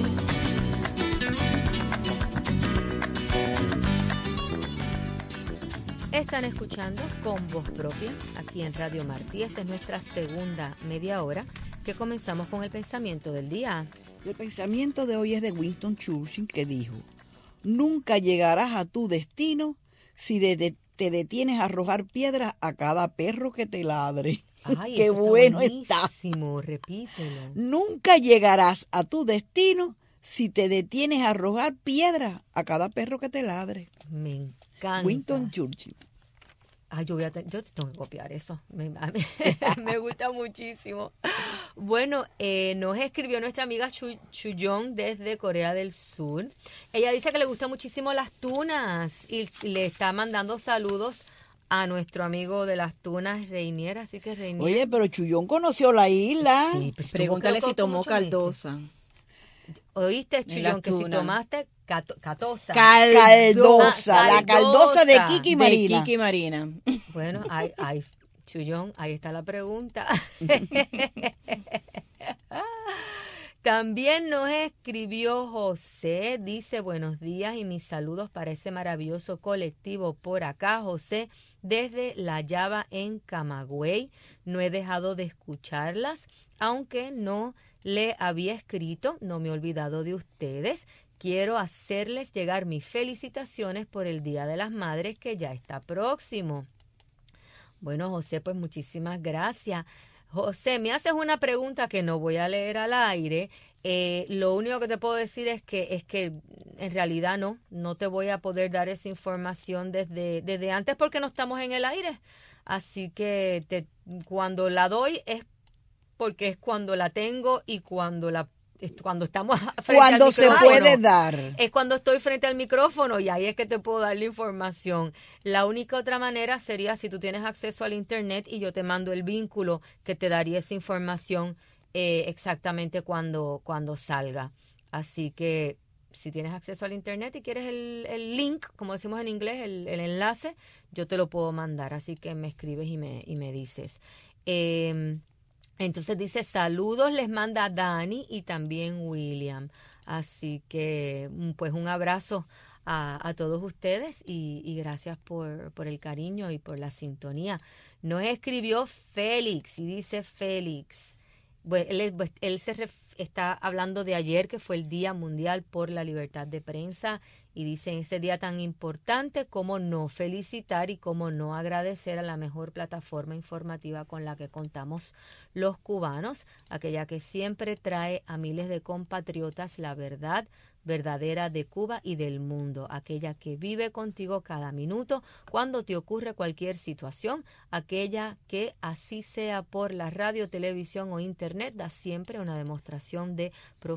Están escuchando Con Voz Propia, aquí en Radio Martí. Esta es nuestra segunda media hora, que comenzamos con el pensamiento del día. El pensamiento de hoy es de Winston Churchill, que dijo: nunca llegarás a tu destino si de, de, te detienes a arrojar piedras a cada perro que te ladre. Ay, ¡qué eso bueno está! está! Repítelo. Nunca llegarás a tu destino si te detienes a arrojar piedras a cada perro que te ladre. Me encanta. Winston Churchill. Ay, yo, voy a te- yo tengo que copiar eso. Me, me, me gusta muchísimo. Bueno, eh, nos escribió nuestra amiga Chu, Chuyong desde Corea del Sur. Ella dice que le gustan muchísimo las tunas y le está mandando saludos a nuestro amigo de las tunas, Reinier. Así que Reinier. Oye, pero Chuyón conoció la isla. Sí, pues, Pregúntale tuvo- si tomó muchos meses. caldosa. ¿Oíste, las Chuyón, que si tunas. tomaste cato- catosa? Caldosa, Ah, la caldosa de caldosa. Kiki Marina. De Kiki Marina. Bueno, ay, ay, Chuyón, ahí está la pregunta. También nos escribió José, dice: buenos días y mis saludos para ese maravilloso colectivo por acá, José, desde La Llava en Camagüey. No he dejado de escucharlas, aunque no le había escrito, no me he olvidado de ustedes. Quiero hacerles llegar mis felicitaciones por el Día de las Madres, que ya está próximo. Bueno, José, pues muchísimas gracias. José, me haces una pregunta que no voy a leer al aire. Eh, lo único que te puedo decir es que es que en realidad no, no te voy a poder dar esa información desde, desde antes porque no estamos en el aire. Así que te, cuando la doy es porque es cuando la tengo y cuando la es cuando estamos frente Cuando al se micrófono. puede dar. Es cuando estoy frente al micrófono y ahí es que te puedo dar la información. La única otra manera sería si tú tienes acceso al internet y yo te mando el vínculo que te daría esa información eh, exactamente cuando, cuando salga. Así que si tienes acceso al internet y quieres el, el link, como decimos en inglés, el, el enlace, yo te lo puedo mandar. Así que me escribes y me, y me dices. Eh, Entonces dice: saludos, les manda Dani y también William. Así que pues un abrazo a, a todos ustedes y, y gracias por, por el cariño y por la sintonía. Nos escribió Félix y dice Félix, pues, él, pues, él se ref, está hablando de ayer, que fue el Día Mundial por la Libertad de Prensa, y dice: en ese día tan importante, cómo no felicitar y cómo no agradecer a la mejor plataforma informativa con la que contamos los cubanos, aquella que siempre trae a miles de compatriotas la verdad verdadera de Cuba y del mundo, aquella que vive contigo cada minuto cuando te ocurre cualquier situación, aquella que, así sea por la radio, televisión o internet, da siempre una demostración de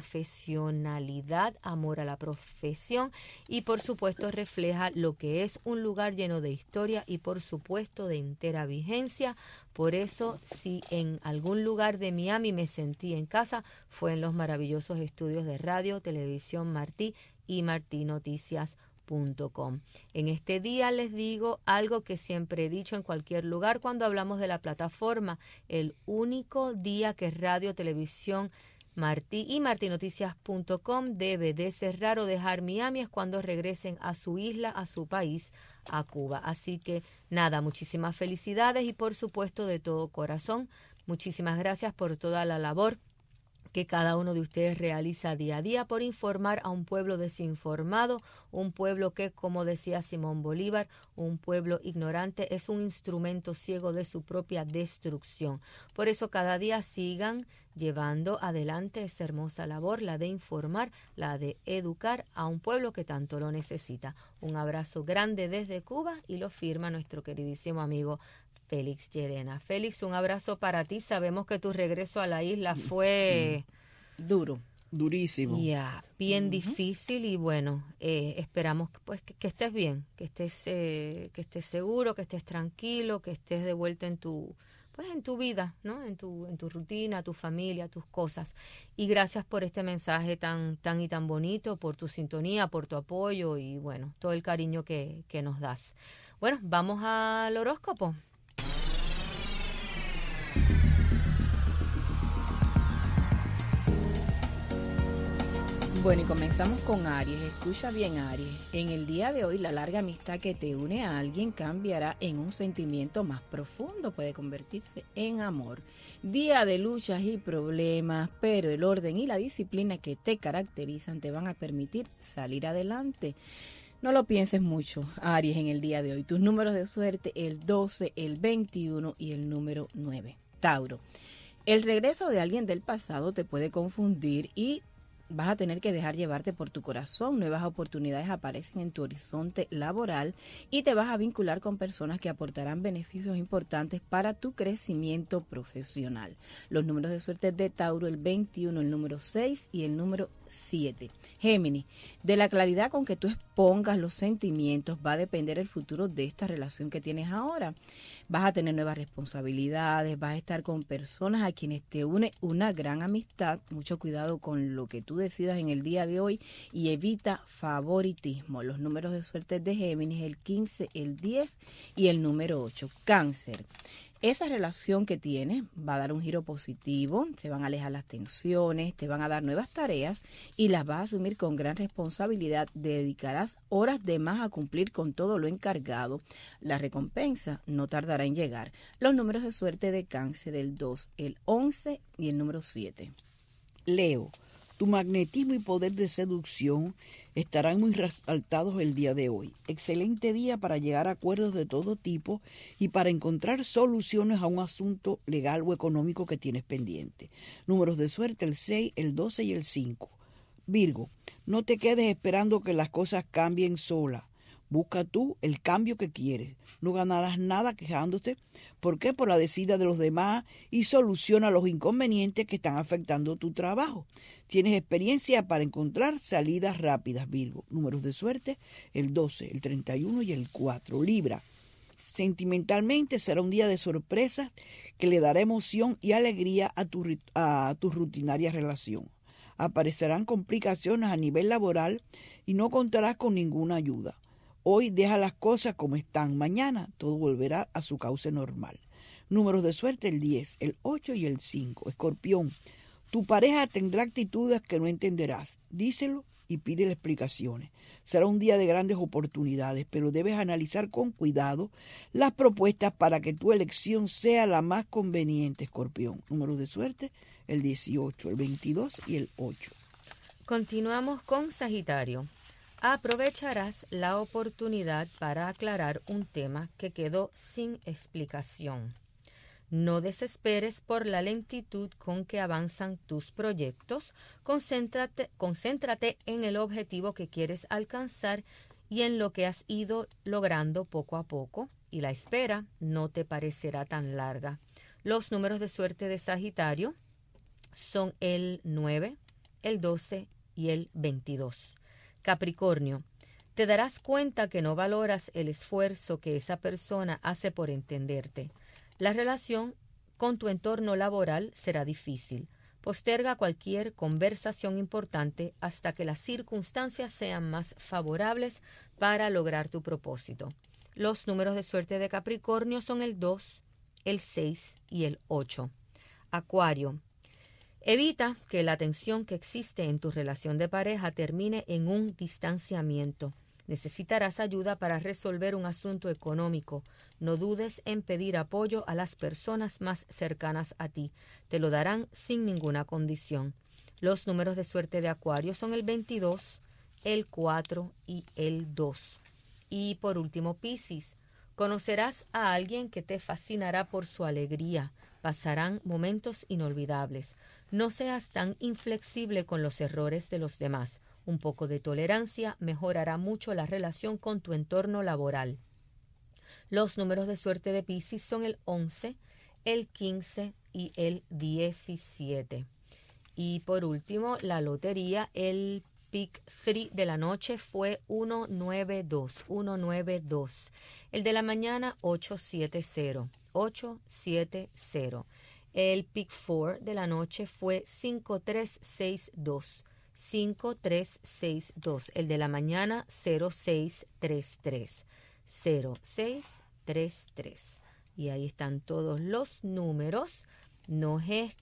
profesionalidad, amor a la profesión y por supuesto refleja lo que es un lugar lleno de historia y por supuesto de entera vigencia. Por eso, si en algún lugar de Miami me sentí en casa, fue en los maravillosos estudios de radio, televisión Martí y marti noticias punto com. En este día les digo algo que siempre he dicho en cualquier lugar cuando hablamos de la plataforma: el único día que radio, televisión Martí y marti noticias punto com debe de cerrar o dejar Miami es cuando regresen a su isla, a su país, a Cuba. Así que nada, muchísimas felicidades y por supuesto de todo corazón, muchísimas gracias por toda la labor que cada uno de ustedes realiza día a día por informar a un pueblo desinformado, un pueblo que, como decía Simón Bolívar, un pueblo ignorante es un instrumento ciego de su propia destrucción. Por eso cada día sigan llevando adelante esa hermosa labor, la de informar, la de educar a un pueblo que tanto lo necesita. Un abrazo grande desde Cuba y lo firma nuestro queridísimo amigo Félix Llerena. Félix, un abrazo para ti. Sabemos que tu regreso a la isla fue duro. Durísimo. Ya, bien Ujú. difícil y bueno, eh, esperamos pues que, que estés bien, que estés eh, que estés seguro, que estés tranquilo, que estés de vuelta en tu pues en tu vida, ¿no? En tu en tu rutina, tu familia, tus cosas. Y gracias por este mensaje tan tan y tan bonito, por tu sintonía, por tu apoyo y bueno, todo el cariño que que nos das. Bueno, vamos al horóscopo. Bueno, y comenzamos con Aries. Escucha bien, Aries. En el día de hoy, la larga amistad que te une a alguien cambiará en un sentimiento más profundo. Puede convertirse en amor. Día de luchas y problemas, pero el orden y la disciplina que te caracterizan te van a permitir salir adelante. No lo pienses mucho, Aries, en el día de hoy. Tus números de suerte, el doce, el veintiuno y el número nueve. Tauro. El regreso de alguien del pasado te puede confundir y vas a tener que dejar llevarte por tu corazón. Nuevas oportunidades aparecen en tu horizonte laboral y te vas a vincular con personas que aportarán beneficios importantes para tu crecimiento profesional. Los números de suerte de Tauro, el veintiuno, el número seis y el número siete. Géminis, de la claridad con que tú expongas los sentimientos va a depender el futuro de esta relación que tienes ahora. Vas a tener nuevas responsabilidades, vas a estar con personas a quienes te une una gran amistad. Mucho cuidado con lo que tú decidas en el día de hoy y evita favoritismo. Los números de suerte de Géminis, el quince, el diez y el número ocho. Cáncer. Esa relación que tienes va a dar un giro positivo, se van a alejar las tensiones, te van a dar nuevas tareas y las vas a asumir con gran responsabilidad. Dedicarás horas de más a cumplir con todo lo encargado. La recompensa no tardará en llegar. Los números de suerte de Cáncer, el dos, el once y el número siete. Leo, tu magnetismo y poder de seducción estarán muy resaltados el día de hoy. Excelente día para llegar a acuerdos de todo tipo y para encontrar soluciones a un asunto legal o económico que tienes pendiente. Números de suerte, el seis, el doce y el cinco. Virgo, no te quedes esperando que las cosas cambien solas. Busca tú el cambio que quieres. No ganarás nada quejándote. ¿Por qué? Por la decida de los demás y soluciona los inconvenientes que están afectando tu trabajo. Tienes experiencia para encontrar salidas rápidas, Virgo. Números de suerte, el doce, el treinta y uno y el cuatro. Libra, sentimentalmente será un día de sorpresas que le dará emoción y alegría a tu, a tu rutinaria relación. Aparecerán complicaciones a nivel laboral y no contarás con ninguna ayuda. Hoy deja las cosas como están. Mañana todo volverá a su cauce normal. Números de suerte, el diez, el ocho y el cinco. Escorpión, tu pareja tendrá actitudes que no entenderás. Díselo y pídele explicaciones. Será un día de grandes oportunidades, pero debes analizar con cuidado las propuestas para que tu elección sea la más conveniente, Escorpión. Números de suerte, el dieciocho, el veintidós y el ocho. Continuamos con Sagitario. Aprovecharás la oportunidad para aclarar un tema que quedó sin explicación. No desesperes por la lentitud con que avanzan tus proyectos. Concéntrate, concéntrate en el objetivo que quieres alcanzar y en lo que has ido logrando poco a poco, y la espera no te parecerá tan larga. Los números de suerte de Sagitario son el nueve, el doce y el veintidós. Capricornio, te darás cuenta que no valoras el esfuerzo que esa persona hace por entenderte. La relación con tu entorno laboral será difícil. Posterga cualquier conversación importante hasta que las circunstancias sean más favorables para lograr tu propósito. Los números de suerte de Capricornio son el dos, el seis y el ocho. Acuario, evita que la tensión que existe en tu relación de pareja termine en un distanciamiento. Necesitarás ayuda para resolver un asunto económico. No dudes en pedir apoyo a las personas más cercanas a ti. Te lo darán sin ninguna condición. Los números de suerte de Acuario son el veintidós, el cuatro y el dos. Y por último, Piscis. Conocerás a alguien que te fascinará por su alegría. Pasarán momentos inolvidables. No seas tan inflexible con los errores de los demás. Un poco de tolerancia mejorará mucho la relación con tu entorno laboral. Los números de suerte de Piscis son el once, el quince y el diecisiete. Y por último, la lotería, el pick tres de la noche fue ciento noventa y dos, ciento noventa y dos. El de la mañana, ochocientos setenta, ochocientos setenta. El pick cuatro de la noche fue cinco tres seis dos, cinco tres seis dos. El de la mañana, cero seis tres tres, cero seis tres tres. Y ahí están todos los números. Nos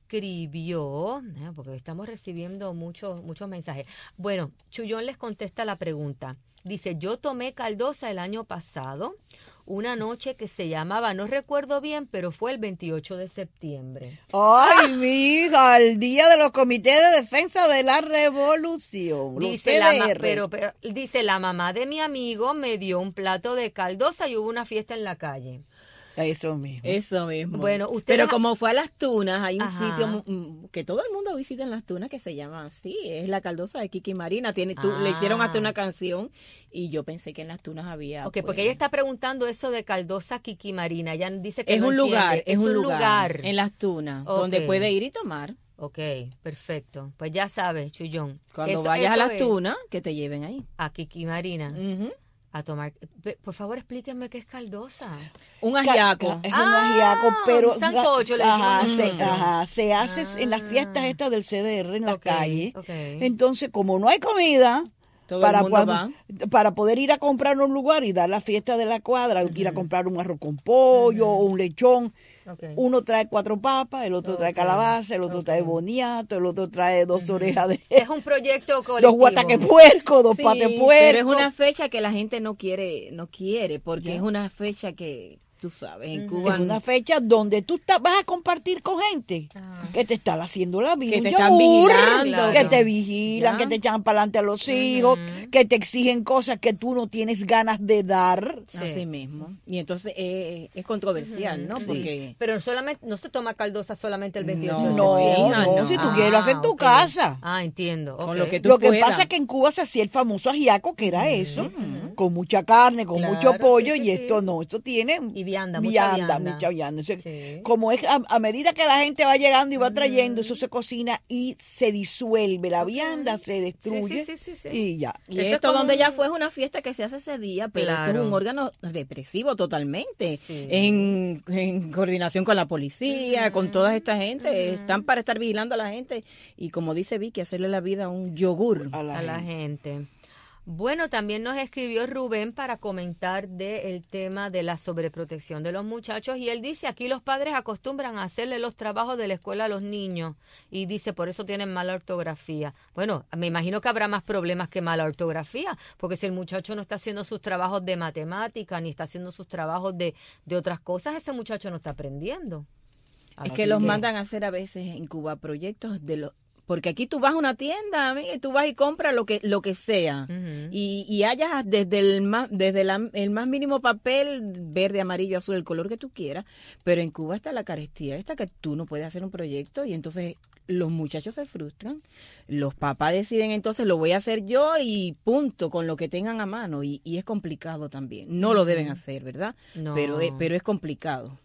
escribió, eh, porque estamos recibiendo muchos muchos mensajes. Bueno, Chullón les contesta la pregunta. Dice, yo tomé caldosa el año pasado, una noche que se llamaba, no recuerdo bien, pero fue el veintiocho de septiembre. Ay, mi hija, el día de los comités de defensa de la revolución. Dice la, ma- pero, pero, dice, la mamá de mi amigo me dio un plato de caldosa y hubo una fiesta en la calle. Eso mismo. Eso mismo. Bueno, usted Pero ha- como fue a Las Tunas, hay un Ajá. sitio mm, que todo el mundo visita en Las Tunas que se llama así, es la caldosa de Kiki Marina. Tiene, tú, Ah. Le hicieron hasta una canción y yo pensé que en Las Tunas había. Ok, pues, porque ella está preguntando eso de caldosa Kiki Marina. Ella dice que es no un lugar, entiende. es un lugar, en Las Tunas, Ok. donde puede ir y tomar. Ok, perfecto. Pues ya sabes, Chullón. Cuando Eso- vayas a eso Las es. Tunas, que te lleven ahí. A Kiki Marina. A tomar. Pe- Por favor, explíquenme qué es caldosa. Un ajiaco. Es Ah, un ajiaco, pero un sancocho, le ajá, decimos se, nosotros. ajá, se hace en las fiestas estas del C D R en las Ok, calles. ok. Entonces, como no hay comida, Todo para, el mundo cua- va. para poder ir a comprar un lugar y dar la fiesta de la cuadra, ir a comprar un arroz con pollo o un lechón. Ok. Uno trae cuatro papas, el otro trae Ok, calabaza, el otro trae boniato, el otro trae dos orejas de... Es un proyecto colectivo. Dos guataques puercos, dos Sí, pates pero puercos. es una fecha que la gente no quiere, no quiere, porque Ya. es una fecha que, tú sabes, en Ujú. Cuba Es una fecha donde tú ta- vas a compartir con gente que te están haciendo la vida, Que un te están yogur, vigilando. que Claro. te vigilan, Ya. que te echan para adelante a los hijos, que te exigen cosas que tú no tienes ganas de dar. así mismo. Y entonces eh, es controversial, ¿no? Sí. Porque Pero solamente, no se toma caldosa solamente el veintiocho de No, septiembre. no, si tú quieres hacer en tu ok. casa. Ah, entiendo. Con ok. lo que tú Lo que puedas. pasa es que en Cuba se hacía el famoso ajiaco, que era eso, con mucha carne, con Claro, mucho pollo, sí, sí, y esto sí. no, esto tiene Y vianda, mucha vianda, vianda. mucha vianda. Eso- Sí. Como es a, a medida que la gente va llegando y va trayendo, eso se cocina y se disuelve, la vianda se destruye Sí, sí, sí, sí, sí. y ya. Y Eso es esto como donde un- ya fue es una fiesta que se hace ese día, pero esto Claro. es un órgano represivo totalmente, Sí. en, en coordinación con la policía, con toda esta gente, están para estar vigilando a la gente y como dice Vicky, hacerle la vida un yogur a la, a la gente. Bueno, también nos escribió Rubén para comentar del tema de la sobreprotección de los muchachos y él dice, aquí los padres acostumbran a hacerle los trabajos de la escuela a los niños y dice, por eso tienen mala ortografía. Bueno, me imagino que habrá más problemas que mala ortografía, porque si el muchacho no está haciendo sus trabajos de matemática ni está haciendo sus trabajos de, de otras cosas, ese muchacho no está aprendiendo. Es Así que los mandan a hacer a veces en Cuba proyectos de los... Porque aquí tú vas a una tienda, amiga, y tú vas y compras lo que lo que sea. Ujú. Y, y hayas desde el más desde la- el más mínimo papel, verde, amarillo, azul, el color que tú quieras. Pero en Cuba está la carestía, esta que tú no puedes hacer un proyecto y entonces los muchachos se frustran. Los papás deciden entonces lo voy a hacer yo y punto, con lo que tengan a mano. Y, y es complicado también. No lo deben hacer, ¿verdad? No. Pero, es- pero es complicado.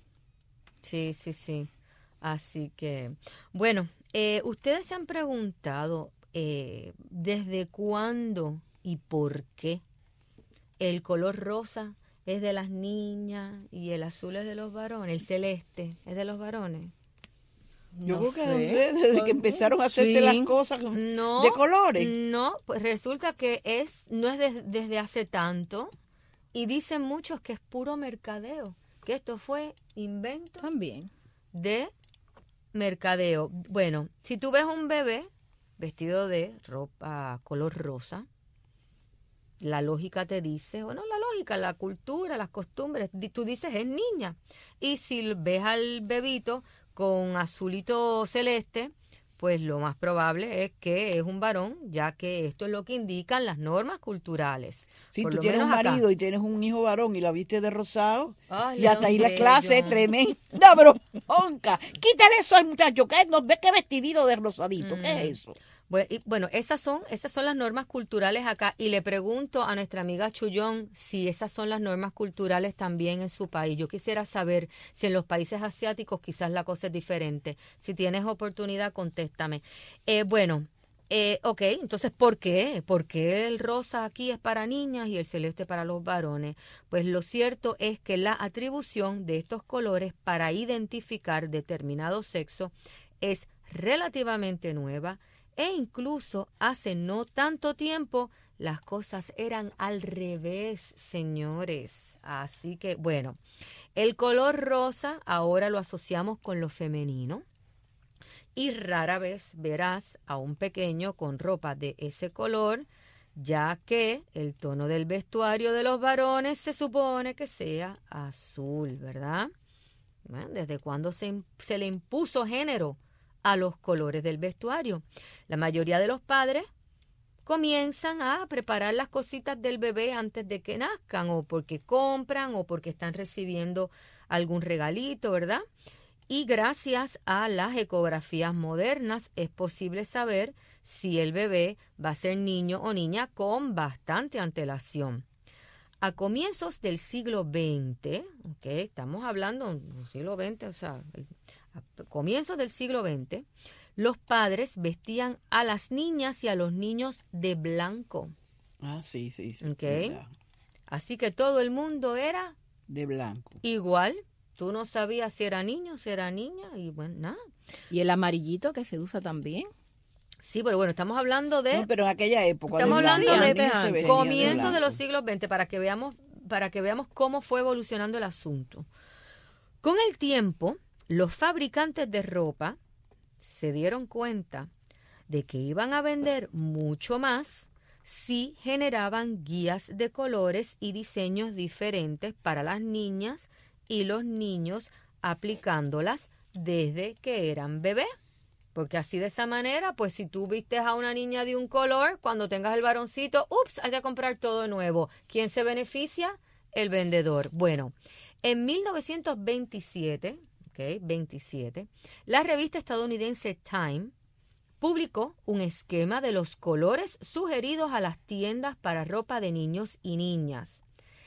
Sí, sí, sí. Así que, bueno, eh, ustedes se han preguntado eh, desde cuándo y por qué el color rosa es de las niñas y el azul es de los varones, el celeste es de los varones. Yo No creo que sé. desde, desde que empezaron a hacerse Sí. las cosas No, de colores. No, pues resulta que es no es de- desde hace tanto y dicen muchos que es puro mercadeo, que esto fue invento También. de mercadeo. Bueno, si tú ves un bebé vestido de ropa color rosa, la lógica te dice, bueno, la lógica, la cultura, las costumbres, di- tú dices es niña. Y si ves al bebito con azulito celeste, pues lo más probable es que es un varón, ya que esto es lo que indican las normas culturales. Si Por tú lo tienes un menos acá. marido y tienes un hijo varón y la viste de rosado, Ay, y hasta ahí la Dios clase bello. es tremenda. No, pero nunca. Quítale eso al muchacho, que no ve que vestidito de rosadito. ¿Qué es eso? Bueno, y, bueno, esas son esas son las normas culturales acá. Y le pregunto a nuestra amiga Chullón si esas son las normas culturales también en su país. Yo quisiera saber si en los países asiáticos quizás la cosa es diferente. Si tienes oportunidad, contéstame. Eh, bueno, eh, ok, entonces, ¿por qué? ¿Por qué el rosa aquí es para niñas y el celeste para los varones? Pues lo cierto es que la atribución de estos colores para identificar determinado sexo es relativamente nueva. E incluso hace no tanto tiempo las cosas eran al revés, señores. Así que, bueno, el color rosa ahora lo asociamos con lo femenino y rara vez verás a un pequeño con ropa de ese color, ya que el tono del vestuario de los varones se supone que sea azul, ¿verdad? Bueno, ¿desde cuándo se, se le impuso género a los colores del vestuario? La mayoría de los padres comienzan a preparar las cositas del bebé antes de que nazcan, o porque compran o porque están recibiendo algún regalito, ¿verdad? Y gracias a las ecografías modernas es posible saber si el bebé va a ser niño o niña con bastante antelación. A comienzos del siglo veinte, ¿okay? Estamos hablando del siglo veinte, o sea, a comienzos del siglo veinte, los padres vestían a las niñas y a los niños de blanco. Ah, sí, sí, sí. ¿Okay? Así que todo el mundo era de blanco. Igual, tú no sabías si era niño, si era niña, y bueno, nada. ¿Y el amarillito que se usa también? Sí, pero bueno, estamos hablando de... No, pero en aquella época. Estamos de hablando blanco, de comienzos de, de los siglos veinte, para que veamos, para que veamos cómo fue evolucionando el asunto. Con el tiempo, los fabricantes de ropa se dieron cuenta de que iban a vender mucho más si generaban guías de colores y diseños diferentes para las niñas y los niños, aplicándolas desde que eran bebés. Porque así de esa manera, pues si tú vistes a una niña de un color, cuando tengas el varoncito, ups, hay que comprar todo nuevo. ¿Quién se beneficia? El vendedor. Bueno, en mil novecientos veintisiete, okay, veintisiete, la revista estadounidense Time publicó un esquema de los colores sugeridos a las tiendas para ropa de niños y niñas.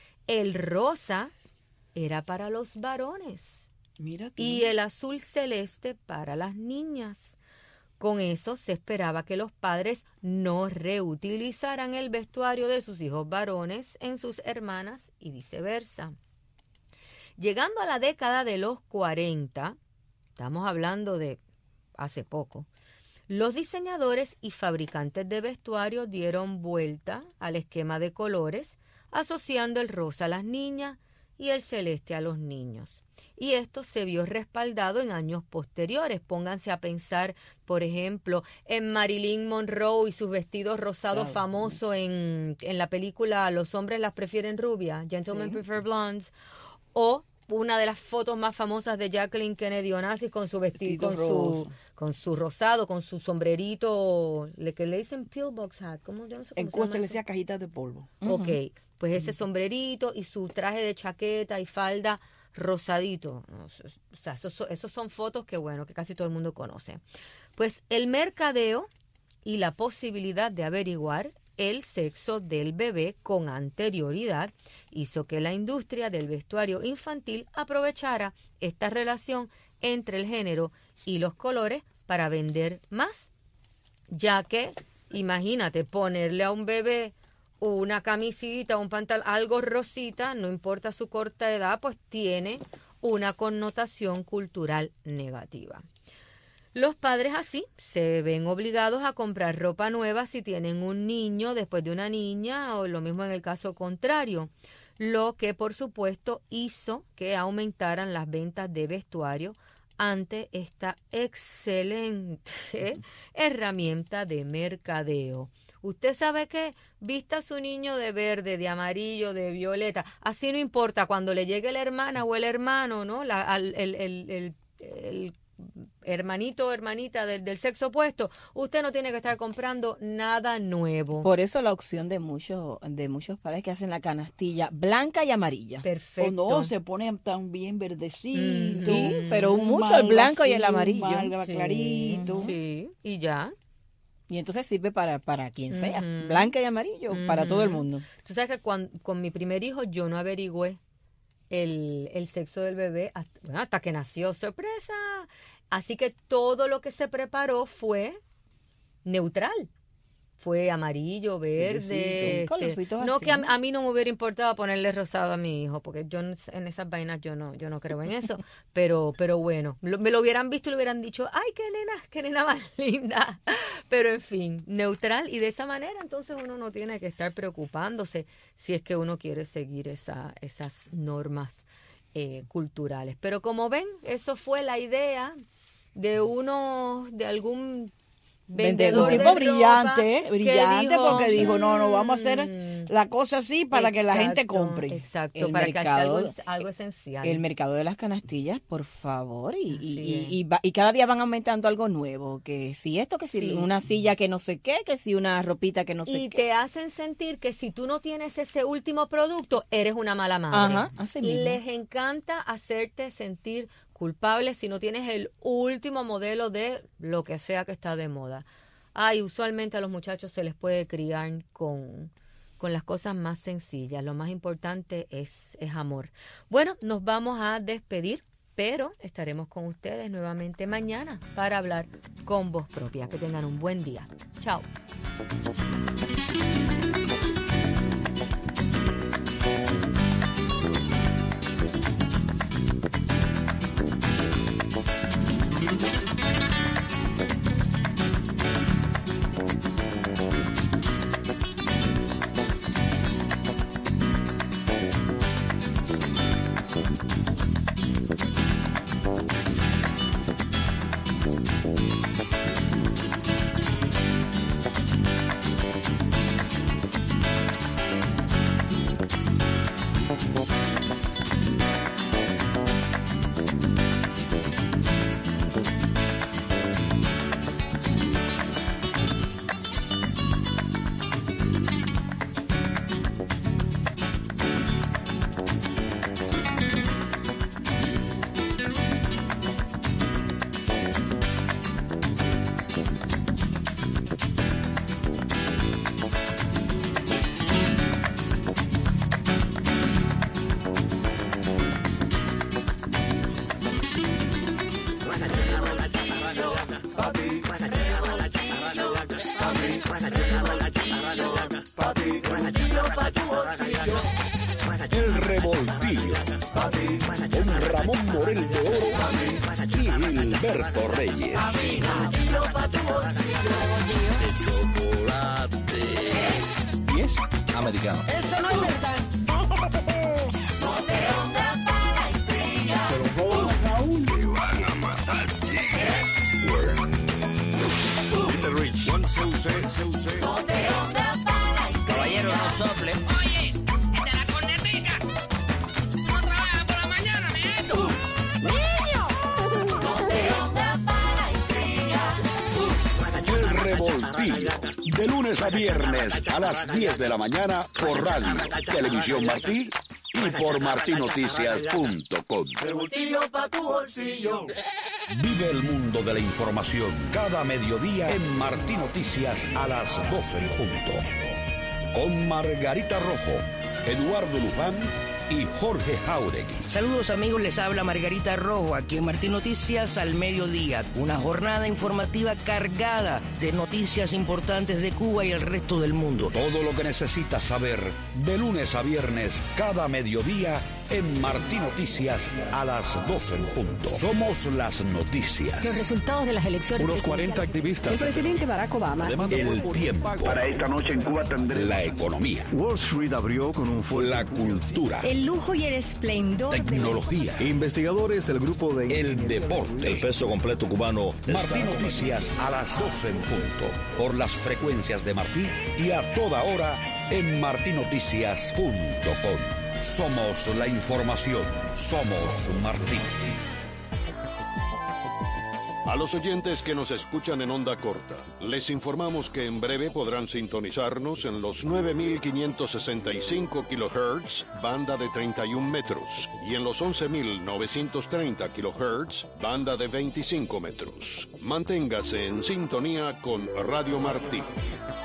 El rosa era para los varones. Mira tú. Y el azul celeste para las niñas. Con eso se esperaba que los padres no reutilizaran el vestuario de sus hijos varones en sus hermanas y viceversa. Llegando a la década de los cuarenta, estamos hablando de hace poco, los diseñadores y fabricantes de vestuario dieron vuelta al esquema de colores, asociando el rosa a las niñas y el celeste a los niños. Y esto se vio respaldado en años posteriores. Pónganse a pensar, por ejemplo, en Marilyn Monroe y sus vestidos rosados claro. famosos en, en la película Los hombres las prefieren rubias, Gentlemen sí. Prefer Blondes, o una de las fotos más famosas de Jacqueline Kennedy Onassis con su vestido, con su, con su rosado, con su sombrerito, le que le dicen pillbox hat, ¿cómo yo no sé cómo en se llama se le decía cajita de polvo. Ok, pues ese sombrerito y su traje de chaqueta y falda rosadito. O sea, esos, esos son fotos que, bueno, que casi todo el mundo conoce. Pues el mercadeo y la posibilidad de averiguar el sexo del bebé con anterioridad hizo que la industria del vestuario infantil aprovechara esta relación entre el género y los colores para vender más, ya que, imagínate, ponerle a un bebé una camisita, un pantalón, algo rosita, no importa su corta edad, pues tiene una connotación cultural negativa. Los padres así se ven obligados a comprar ropa nueva si tienen un niño después de una niña, o lo mismo en el caso contrario, lo que por supuesto hizo que aumentaran las ventas de vestuario ante esta excelente herramienta de mercadeo. Usted sabe que vista a su niño de verde, de amarillo, de violeta, así no importa, cuando le llegue la hermana o el hermano, ¿no? La, al, el, el, el, el hermanito o hermanita del, del sexo opuesto, usted no tiene que estar comprando nada nuevo. Por eso la opción de muchos de muchos padres que hacen la canastilla blanca y amarilla. Perfecto. O no, se ponen también verdecito. Mm-hmm. Sí, pero mucho el blanco azul, y el amarillo. Malva, sí, clarito. Sí, y ya. Y entonces sirve para, para quien sea, Ujú. blanca y amarillo, para todo el mundo. Tú sabes que cuando, con mi primer hijo yo no averigüé el, el sexo del bebé hasta, bueno, hasta que nació. ¡Sorpresa! Así que todo lo que se preparó fue neutral. Fue amarillo, verde. Colorcitos, este, colorcitos no así. que a, a mí no me hubiera importado ponerle rosado a mi hijo, porque yo en en esas vainas yo no, yo no creo en eso. pero, pero bueno, lo- me lo hubieran visto y le hubieran dicho, ay, qué nena, qué nena más linda. Pero en fin, neutral, y de esa manera entonces uno no tiene que estar preocupándose si es que uno quiere seguir esa, esas normas eh, culturales. Pero como ven, eso fue la idea de uno, de algún vendedor Un de tipo ropa brillante, ¿eh? que brillante, dijo, porque dijo, no, no, vamos a "Mm, hacer la cosa así para que la gente exacto, compre. Exacto, El para que sea algo, mercado- algo esencial. El mercado de las canastillas, por favor, y, y, Así y- es. y va- y cada día van aumentando algo nuevo, que si esto, que si Sí. una silla que no sé qué, que si una ropita que no sé y qué. te hacen sentir que si tú no tienes ese último producto, eres una mala madre. Ajá, así mismo. Les encanta hacerte sentir culpable si no tienes el último modelo de lo que sea que está de moda. Ay, usualmente a los muchachos se les puede criar con, con las cosas más sencillas. Lo más importante es, es amor. Bueno, nos vamos a despedir, pero estaremos con ustedes nuevamente mañana para hablar con voz propia. Que tengan un buen día. Chao. El Revoltillo. Con Ramón Morel de Oro y Gilberto Reyes. Y es americano. Eso no es verdad. Se lo roban a Raúl. Te van a matar. Peter Rich. Juan C U C. C U C. Caballero, no sople. Oye, el de la cornetica. No trabaja por la mañana, mi gente. ¡Niño! El Revoltillo. De lunes a viernes a las diez de la mañana por radio, Televisión Martí y por martinoticias punto com. Revoltillo pa' tu bolsillo. Vive el mundo de la información cada mediodía en Martí Noticias a las doce en punto. Con Margarita Rojo, Eduardo Luján y Jorge Jauregui. Saludos amigos, les habla Margarita Rojo, aquí en Martín Noticias al mediodía. Una jornada informativa cargada de noticias importantes de Cuba y el resto del mundo. Todo lo que necesitas saber de lunes a viernes cada mediodía en Martí Noticias a las doce en punto. Somos las noticias. Los resultados de las elecciones. Unos cuarenta activistas. El presidente Barack Obama. El tiempo. Para esta noche en Cuba tendré. La economía. Wall Street abrió con un fuerte. La cultura. El lujo y el esplendor. Tecnología. Investigadores del grupo de. El deporte. El peso completo cubano. Martí Noticias a las doce en punto. Por las frecuencias de Martí y a toda hora en martinoticias punto com. Somos la información. Somos Martí. A los oyentes que nos escuchan en onda corta, les informamos que en breve podrán sintonizarnos en los nueve mil quinientos sesenta y cinco kilohertz, banda de treinta y un metros, y en los once mil novecientos treinta kilohertz, banda de veinticinco metros. Manténgase en sintonía con Radio Martí.